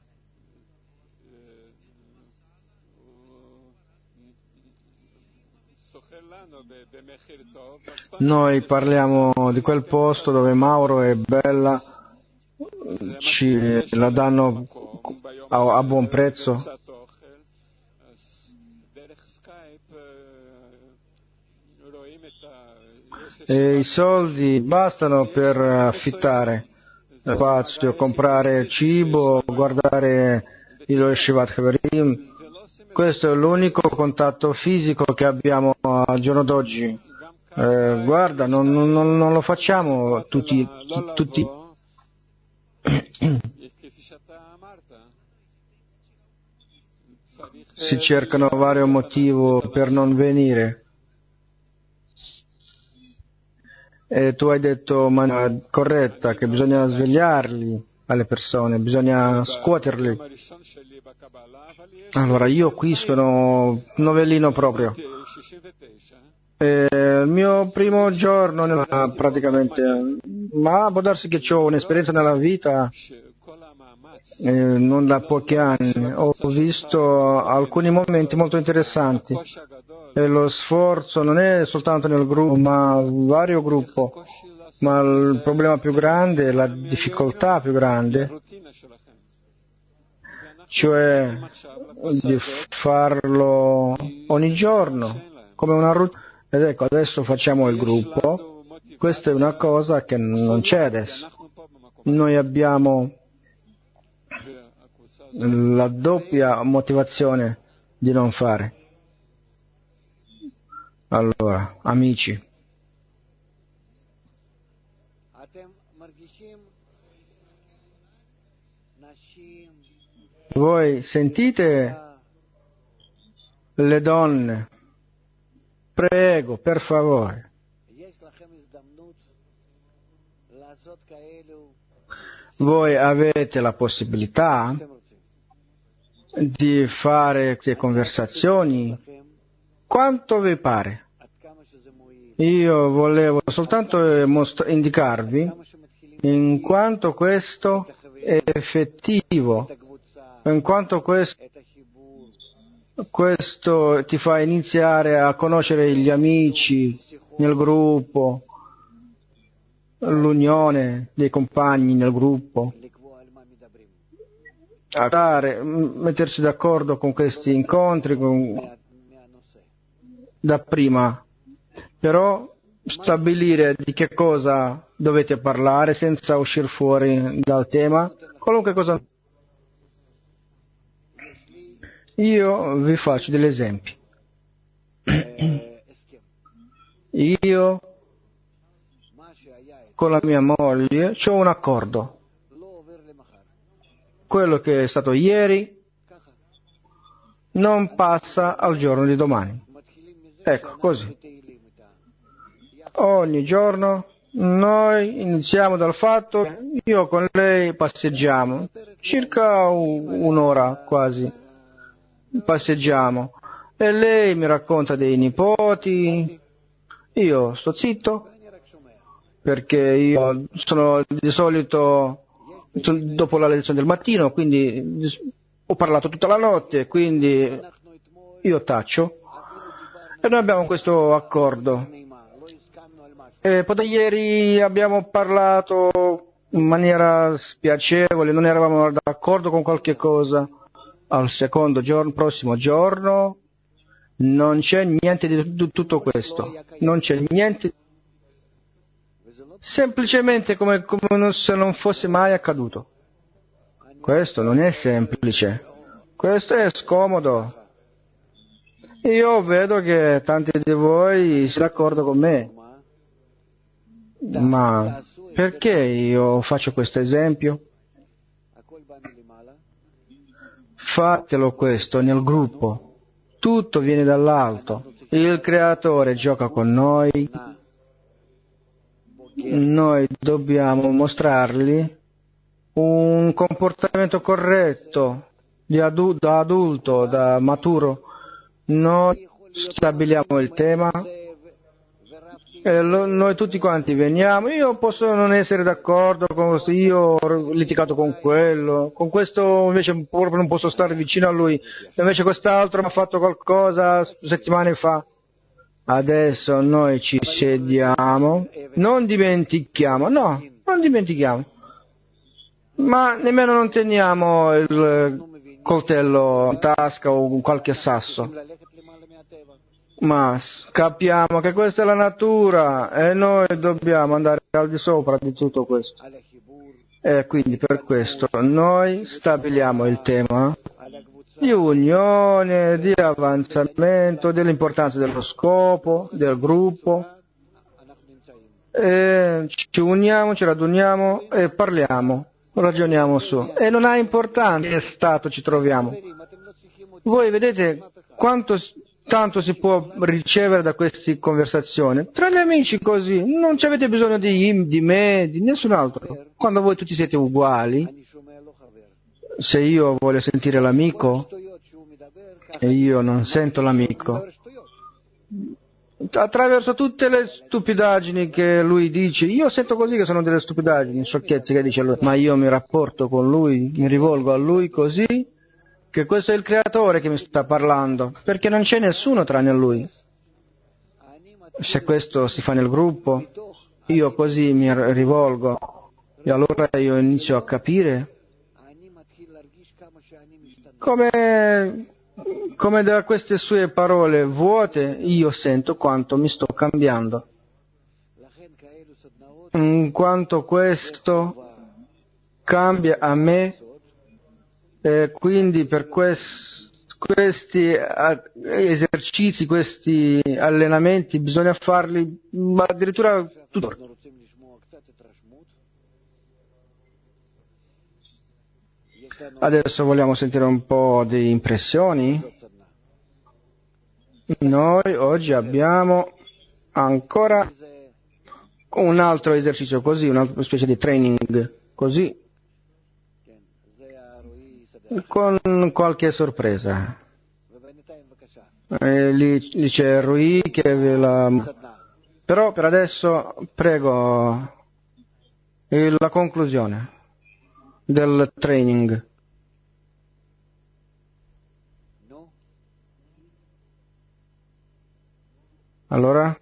Noi parliamo di quel posto dove Mauro e Bella ci la danno a, a buon prezzo. E i soldi bastano per affittare spazio, comprare cibo, guardare il Yeshivat Haverim. Questo è l'unico contatto fisico che abbiamo al giorno d'oggi. Eh, guarda, non, non, non lo facciamo tutti. tutti. Si cercano vari motivi per non venire. E tu hai detto in maniera corretta che bisogna svegliarli alle persone, bisogna scuoterli. Allora, io qui sono novellino proprio. E il mio primo giorno, praticamente, ma può darsi che ho un'esperienza nella vita, eh, non da pochi anni. Ho visto alcuni momenti molto interessanti. E lo sforzo non è soltanto nel gruppo, ma vario gruppo. Ma il problema più grande, la difficoltà più grande, cioè di farlo ogni giorno, come una routine. Ed ecco, adesso facciamo il gruppo. Questa è una cosa che non c'è adesso. Noi abbiamo la doppia motivazione di non fare. Allora, amici, voi sentite le donne? Prego, per favore. Voi avete la possibilità di fare queste conversazioni quanto vi pare. Io volevo soltanto most- indicarvi in quanto questo è effettivo, in quanto questo, questo ti fa iniziare a conoscere gli amici nel gruppo, l'unione dei compagni nel gruppo, a dare, mettersi d'accordo con questi incontri con, da prima, però stabilire di che cosa dovete parlare senza uscire fuori dal tema, qualunque cosa. Io vi faccio degli esempi. Io con la mia moglie ho un accordo. Quello che è stato ieri non passa al giorno di domani. Ecco, così. Ogni giorno noi iniziamo dal fatto che io con lei passeggiamo, circa un'ora quasi, passeggiamo, e lei mi racconta dei nipoti, io sto zitto, perché io sono di solito dopo la lezione del mattino, quindi ho parlato tutta la notte, quindi io taccio, e noi abbiamo questo accordo. E poi da ieri abbiamo parlato in maniera spiacevole, non eravamo d'accordo con qualche cosa. Al secondo giorno, prossimo giorno, non c'è niente di tutto questo, non c'è niente, semplicemente come, come se non fosse mai accaduto. Questo non è semplice, questo è scomodo, Io vedo che tanti di voi siete d'accordo con me, ma perché io faccio questo esempio? Fatelo questo nel gruppo, tutto viene dall'alto, il creatore gioca con noi, noi dobbiamo mostrargli un comportamento corretto di adu- da adulto, da maturo. Noi stabiliamo il tema e lo- noi tutti quanti veniamo. Io posso non essere d'accordo con questo, io ho litigato con quello, con questo invece proprio non posso stare vicino a lui, invece quest'altro mi ha fatto qualcosa settimane fa. Adesso noi ci sediamo, non dimentichiamo, no, non dimentichiamo, ma nemmeno non teniamo il coltello in tasca o qualche sasso, ma capiamo che questa è la natura e noi dobbiamo andare al di sopra di tutto questo. E quindi per questo noi stabiliamo il tema di unione, di avanzamento, dell'importanza dello scopo, del gruppo, e ci uniamo, ci raduniamo e parliamo, ragioniamo su. E non ha importanza in che stato ci troviamo. Voi vedete quanto tanto si può ricevere da queste conversazioni. Tra gli amici così, non ci avete bisogno di, di me, di nessun altro. Quando voi tutti siete uguali, se io voglio sentire l'amico e io non sento l'amico, attraverso tutte le stupidaggini che lui dice, io sento così che sono delle stupidaggini, sciocchezze che dice lui, ma io mi rapporto con lui, mi rivolgo a lui così, che questo è il creatore che mi sta parlando, perché non c'è nessuno tranne lui. Se questo si fa nel gruppo, io così mi rivolgo e allora io inizio a capire come, come da queste sue parole vuote io sento quanto mi sto cambiando, in quanto questo cambia a me. E quindi per quest, questi esercizi, questi allenamenti bisogna farli addirittura tutto. Adesso vogliamo sentire un po' di impressioni. Noi oggi abbiamo ancora un altro esercizio così, un'altra specie di training così, con qualche sorpresa. E lì, lì c'è Rui che ve la... Però per adesso prego la conclusione del training. Allora?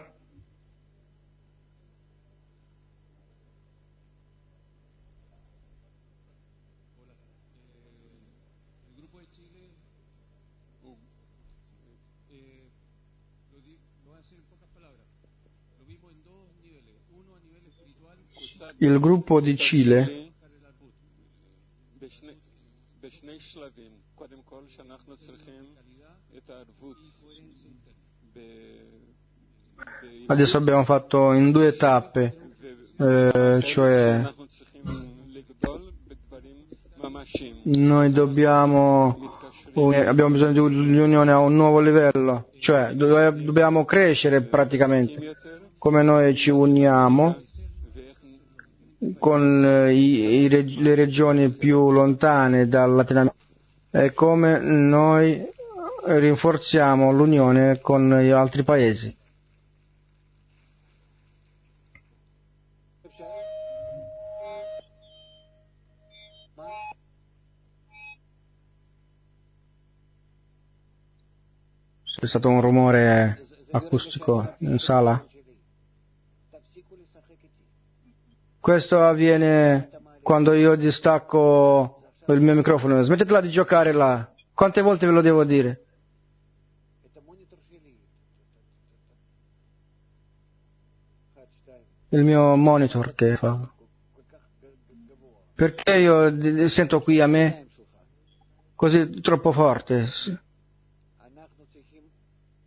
Il gruppo di Cile adesso abbiamo fatto in due tappe, eh, cioè noi dobbiamo abbiamo bisogno di un'unione a un nuovo livello, cioè dobbiamo crescere praticamente, come noi ci uniamo con i, i, le regioni più lontane dal Latino America e come noi rinforziamo l'unione con gli altri paesi. C'è stato un rumore acustico in sala? Questo avviene quando io distacco il mio microfono. Smettetela di giocare là. Quante volte ve lo devo dire? Il mio monitor che fa. Perché io sento qui a me così troppo forte?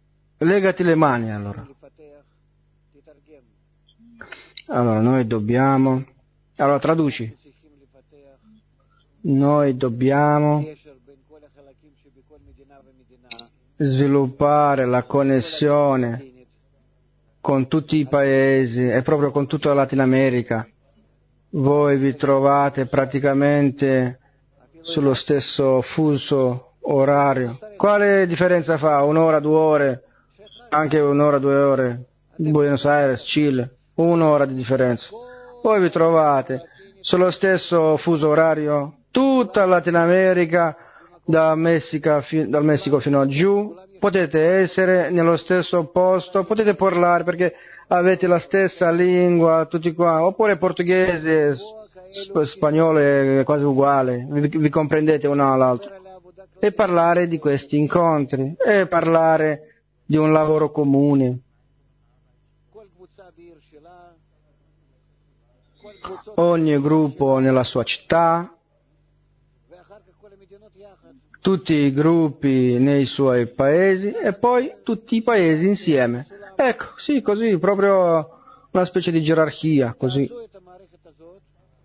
legati le mani allora. לפתח, תתרגם. Allora, noi dobbiamo... Allora, traduci. צריכים לפתח Noi dobbiamo קשר בין כל החלקים שבכל מדינה ומדינה. sviluppare la connessione לטינית. con tutti i paesi e proprio con tutta la Latino America. Voi vi trovate praticamente sullo stesso fuso orario. Quale differenza fa? Un'ora, due ore? Anche un'ora, due ore? Buenos Aires, Cile, un'ora di differenza. Voi vi trovate sullo stesso fuso orario? Tutta la Latino America, da Messica, fi- dal Messico fino a giù, potete essere nello stesso posto, potete parlare perché avete la stessa lingua, tutti qua, oppure portoghese, sp- spagnolo è quasi uguale, vi, vi comprendete uno all'altro. E parlare di questi incontri, e parlare di un lavoro comune. כל קבוצה בעיר שלה, כל קבוצות, Ogni gruppo nella sua città, ואחר כך כל המדינות יחד. tutti i gruppi nei suoi paesi e poi tutti i paesi insieme. Ecco, sì, così, proprio una specie di gerarchia, così. תעשו את המערכת הזאת,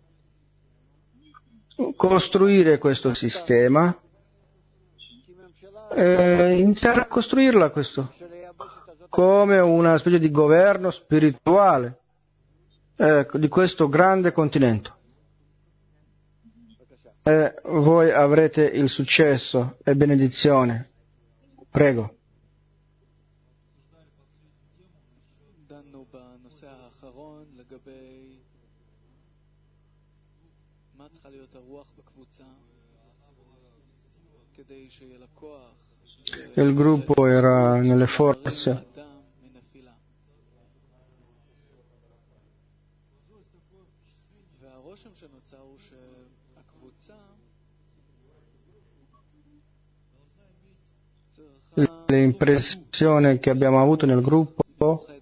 Costruire questo sistema, כי ממשלה e iniziare a costruirla questo, של היבשת הזאת, come una specie di governo spirituale, ecco, di questo grande continente. E voi avrete il successo e benedizione. Prego. דנו בנושא האחרון לגבי מה צריכה להיות הרוח בקבוצה כדי שיהיה לה כוח Il gruppo era nelle forze. אדם מנפילה. והרושם שנוצר הוא שהקבוצה צריכה L'impressione che abbiamo avuto nel gruppo, מאוחדת.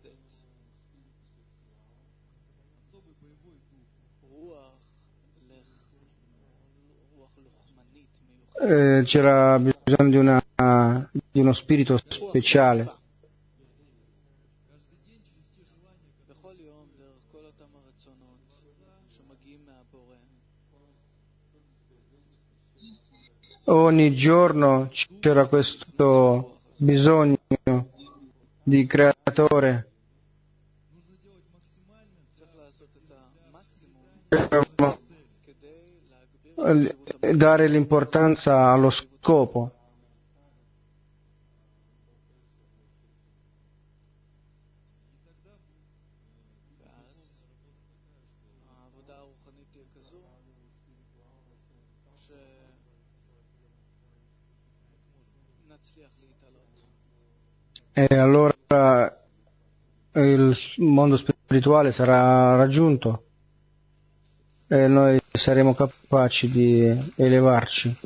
רוח לח- רוח לוחמנית מיוחדת. eh, c'era bisogno di, una, di uno spirito speciale. בכל יום דרך כל אותם הרצונות שמגיעים מהבורא Ogni giorno c'era questo bisogno di creatore, צריך לעשות את המקסימום כדי להגביר את eh, dare l'importanza allo scopo. ואז העבודה הרוחנית תהיה כזו שנצליח להתעלות. E allora il mondo spirituale sarà raggiunto e noi saremo capaci di elevarci.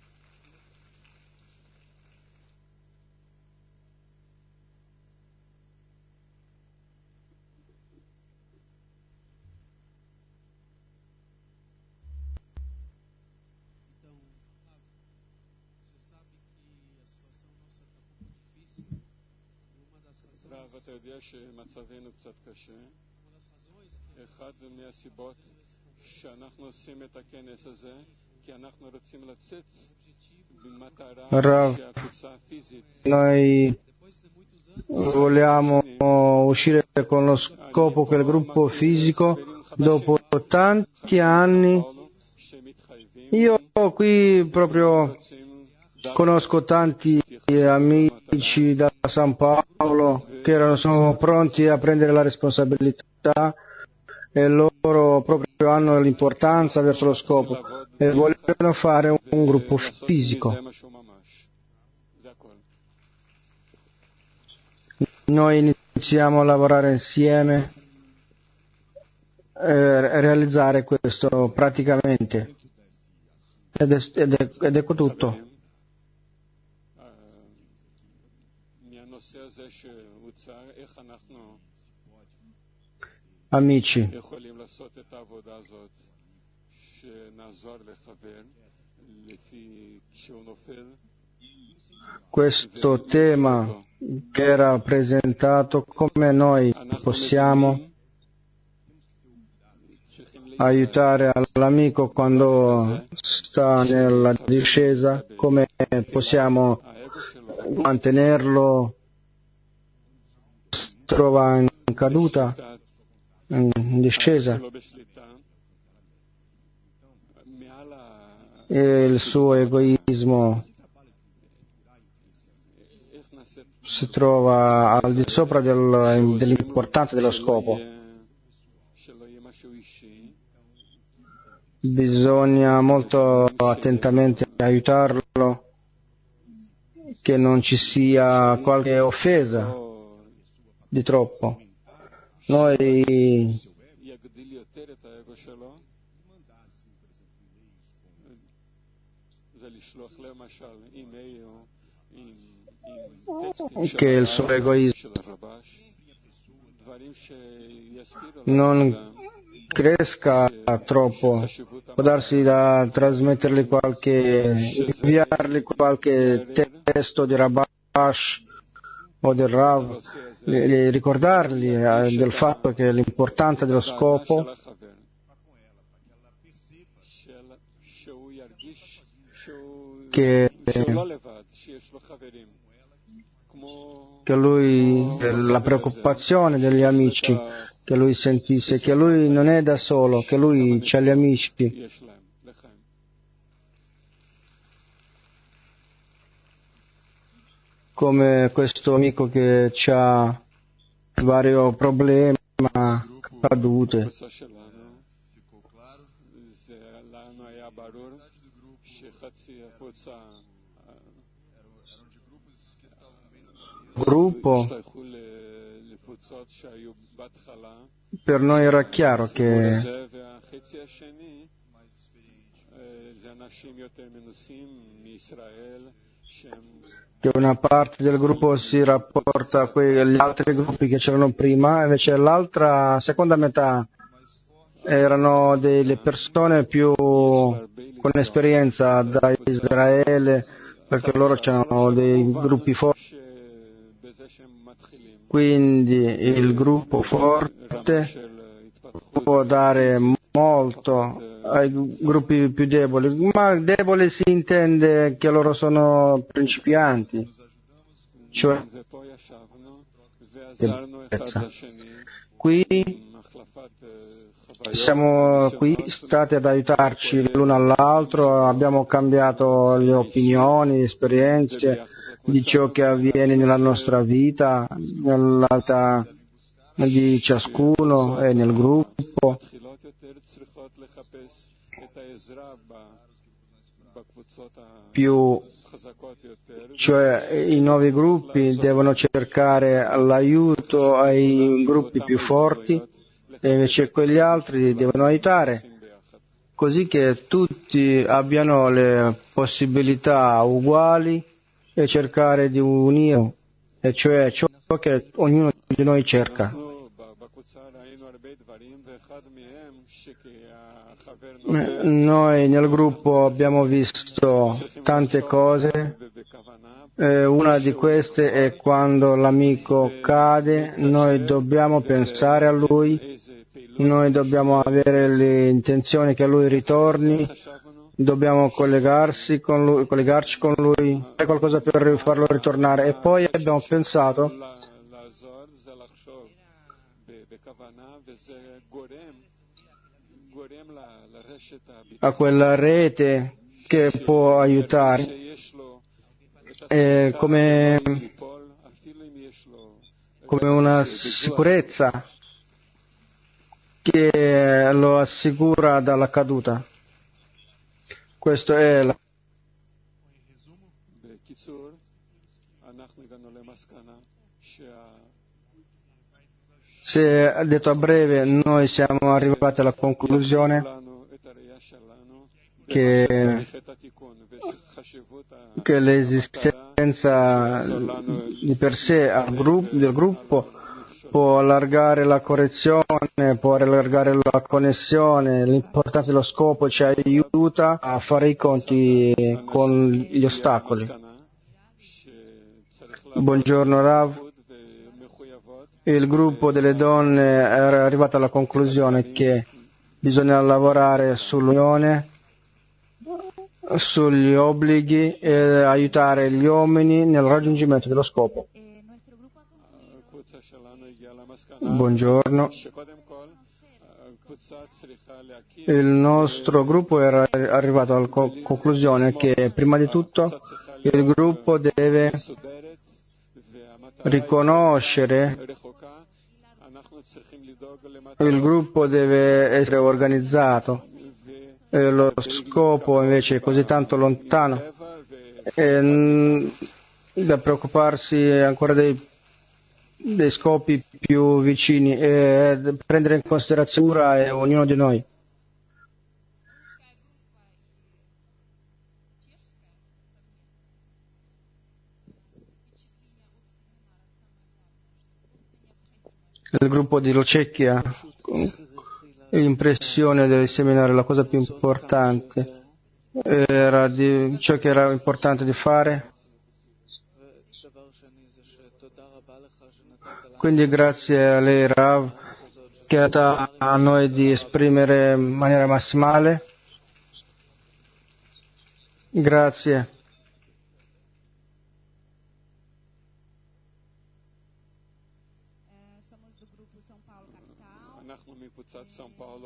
רב, אתה יודע שמצבנו קצת קשה. אחד מהסיבות שאנחנו עושים את הכנס הזה, כי אנחנו רוצים לצאת במטרה רב, שהקבוצה הפיזית Noi vogliamo uscire con lo scopo che il gruppo fisico, dopo tanti anni, io qui proprio conosco tanti amici da San Paolo che erano, sono pronti a prendere la responsabilità e loro proprio hanno l'importanza verso lo scopo e vogliono fare un, un gruppo fisico. Noi iniziamo a lavorare insieme e realizzare questo praticamente ed è, ed è, ed è tutto. מהנושא הזה שהוצע, איך אנחנו Amici, יכולים לעשות את העבודה הזאת, שנעזור לחבר לפי כשהוא נופל. questo tema che era presentato, come noi possiamo aiutare all'amico quando sta nella discesa, come possiamo mantenerlo, si trova in caduta, in discesa, e il suo egoismo si trova al di sopra del, dell'importanza dello scopo. Bisogna molto attentamente aiutarlo, che non ci sia qualche offesa di troppo. Noi che il suo egoismo non cresca troppo, può darsi da trasmettergli qualche, inviargli qualche testo di Rabash o del Rav, ricordargli del fatto che l'importanza dello scopo che, che lui, la preoccupazione degli amici, che lui sentisse che lui non è da solo, che lui c'ha gli amici. Come questo amico che ha vari problemi, cadute. Gruppo, per noi era chiaro che che una parte del gruppo si rapporta a quegli altri gruppi che c'erano prima, invece l'altra seconda metà erano delle persone più con esperienza da Israele, perché loro c'erano dei gruppi forti. Quindi il gruppo forte può dare molto ai gruppi più deboli, ma deboli si intende che loro sono principianti, cioè qui siamo qui stati ad aiutarci l'uno all'altro, abbiamo cambiato le opinioni, esperienze di ciò che avviene nella nostra vita, nell'alta di ciascuno e nel gruppo. Più, cioè i nuovi gruppi devono cercare l'aiuto ai gruppi più forti e invece quegli altri devono aiutare, così che tutti abbiano le possibilità uguali e cercare di unire, e cioè ciò che ognuno di noi cerca. Noi nel gruppo abbiamo visto tante cose, eh, una di queste è quando l'amico cade, noi dobbiamo pensare a lui, noi dobbiamo avere le intenzioni che lui ritorni, dobbiamo collegarsi con lui, collegarci con lui, fare qualcosa per farlo ritornare. E poi abbiamo pensato a quella rete che può aiutare, eh, come, come una sicurezza che lo assicura dalla caduta. Questo è la... Se detto a breve, noi siamo arrivati alla conclusione che, che l'esistenza di per sé al gruppo, del gruppo può allargare la correzione, può allargare la connessione, l'importanza dello scopo ci aiuta a fare i conti con gli ostacoli. Buongiorno Rav. Il gruppo delle donne era arrivato alla conclusione che bisogna lavorare sull'unione, sugli obblighi e aiutare gli uomini nel raggiungimento dello scopo. Buongiorno. Il nostro gruppo era arrivato alla conclusione che prima di tutto il gruppo deve riconoscere, il gruppo deve essere organizzato, e lo scopo invece è così tanto lontano e da preoccuparsi ancora dei, dei scopi più vicini e prendere in considerazione ognuno di noi. Il gruppo di Locecchia, l'impressione del seminario, la cosa più importante era di, ciò che era importante di fare. Quindi grazie a lei Rav che ha dato a noi di esprimere in maniera massimale. Grazie. סאו פאולו.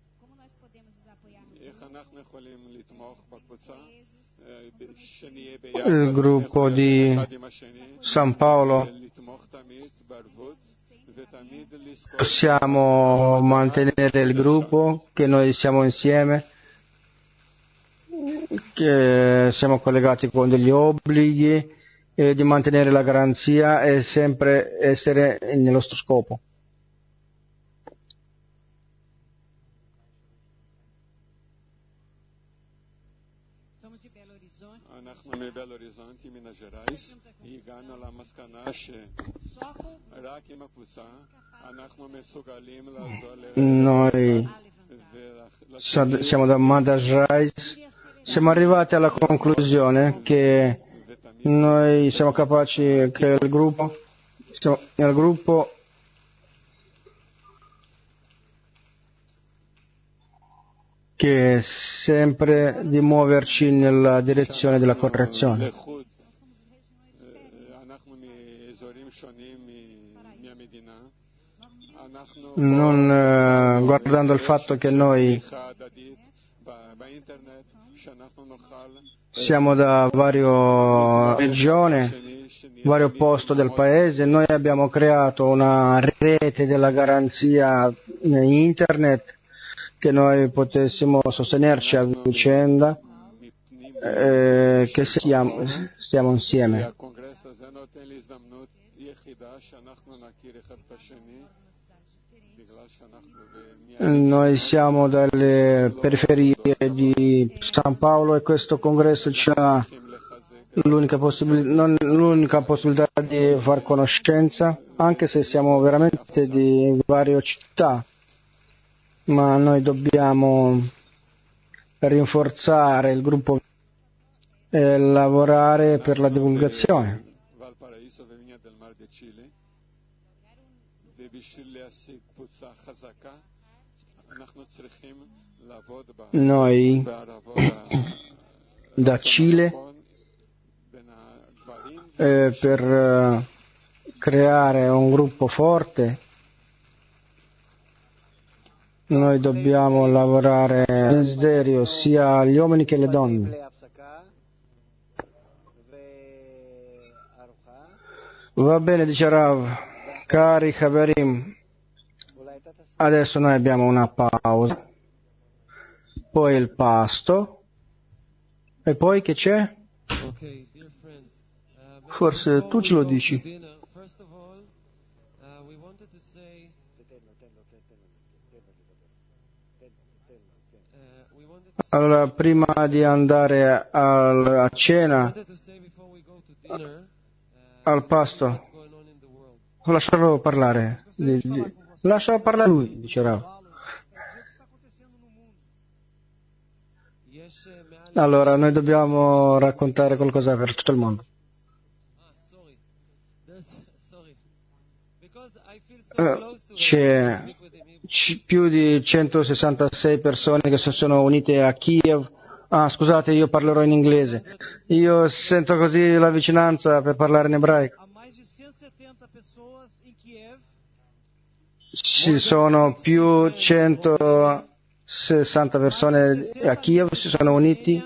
איך אנחנו יכולים לתמוך בקבוצה? שנהיה Il gruppo di San Paolo possiamo mantenere il gruppo, che noi siamo insieme, che siamo collegati con degli obblighi e di mantenere la garanzia e sempre essere nello nostro scopo. אנחנו מבelo Horizonte, מינס ג'רייס, הגענו למסקנה שרק עם הקבוצה אנחנו מסוגלים לעזור Noi siamo da Minas Gerais, siamo arrivati alla conclusione che noi siamo capaci che il gruppo, siamo nel gruppo che sempre di muoverci nella direzione della correzione. Non eh, guardando il fatto che noi siamo da varie regioni, vario posto del paese, noi abbiamo creato una rete della garanzia in internet che noi potessimo sostenerci a vicenda, eh, che stiamo, stiamo insieme. Noi siamo dalle periferie di San Paolo e questo congresso ci ha l'unica, possibil- non, l'unica possibilità di far conoscenza, anche se siamo veramente di varie città. Ma noi dobbiamo rinforzare il gruppo e lavorare per la divulgazione. Noi da Cile eh, per eh, creare un gruppo forte noi dobbiamo lavorare in desiderio sia gli uomini che le donne. Va bene, dice Rav, cari Haverim, adesso noi abbiamo una pausa, poi il pasto, e poi che c'è? Forse tu ce lo dici. Allora, prima di andare al, a cena, al pasto, lascialo parlare. Di, di, lascialo parlare lui, dice Rav. Allora, noi dobbiamo raccontare qualcosa per tutto il mondo. Eh, C'è c- più di centosessantasei persone che si sono unite a Kiev. Ah, scusate, io parlerò in inglese. Io sento così la vicinanza per parlare in ebraico. Há mais de cento e setenta pessoas em Kiev. Ci sono più centosessanta persone a Kiev, si sono uniti,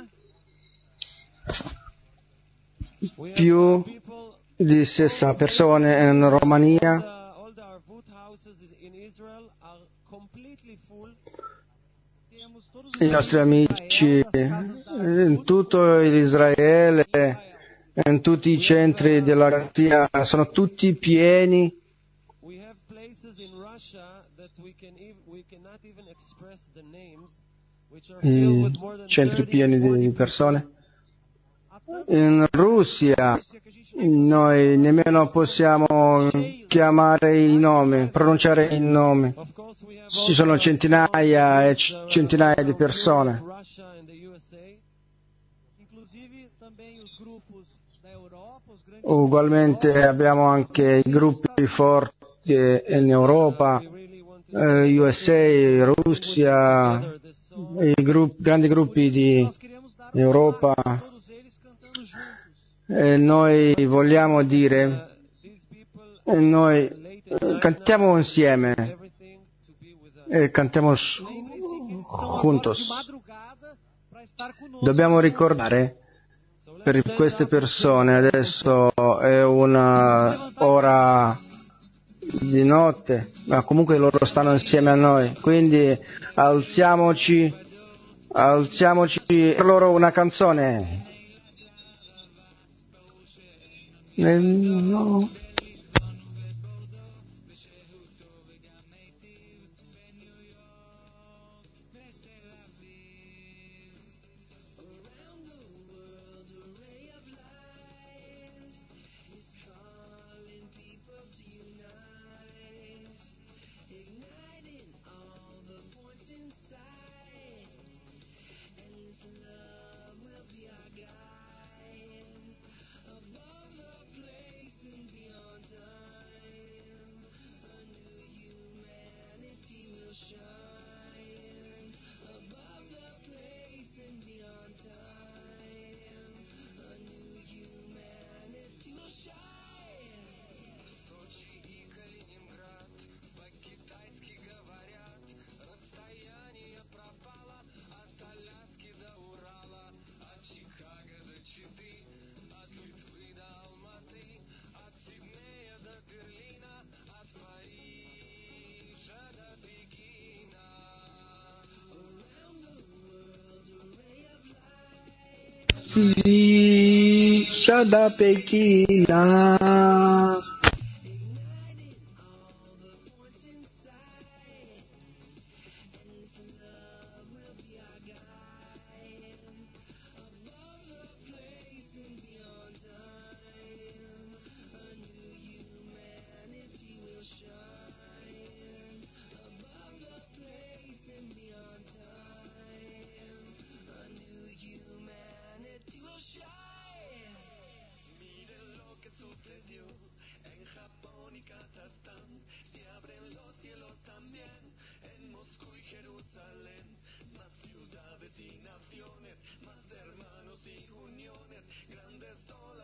più di sessanta persone in Romania. All the Arvut houses in Israel are completely full. Temos todos os I nostri amici Israel, das casas da in tutto Israele, in tutti i centri della Gazzia, sono tutti pieni. We have places in Russia that we can ev- we cannot even express the names, which are filled I with more than centri thirty pieni to forty di people. persone. Há tanto In Russia noi nemmeno possiamo chiamare i nomi, pronunciare i nomi. Of course, we have Ci sono also centinaia e small groups, centinaia di uh, persone. Europe, Russia and the U S A. Inclusive também os grupos da Europa, os grandes Ugualmente grupos da Europa. abbiamo anche i gruppi forti in Europa, We really want to eh, U S A, Russia, together this song. i gruppi- grandi gruppi di Nós queremos dar uma Europa. marca a todos eles cantando juntos. E noi vogliamo dire, Uh, these people e noi late at eh, night cantiamo insieme everything to be with us. e cantiamo s- Lembrem-se que eles estão agora juntos. de madrugada para estar conosco. Dobbiamo ricordare So let's per stand queste up. persone, adesso è una ora di notte, ma comunque loro stanno insieme a noi, quindi alziamoci, alziamoci per loro una canzone. Eh, no. Felicia da Pechina. Ciudades y naciones, más hermanos y uniones, grandes olas.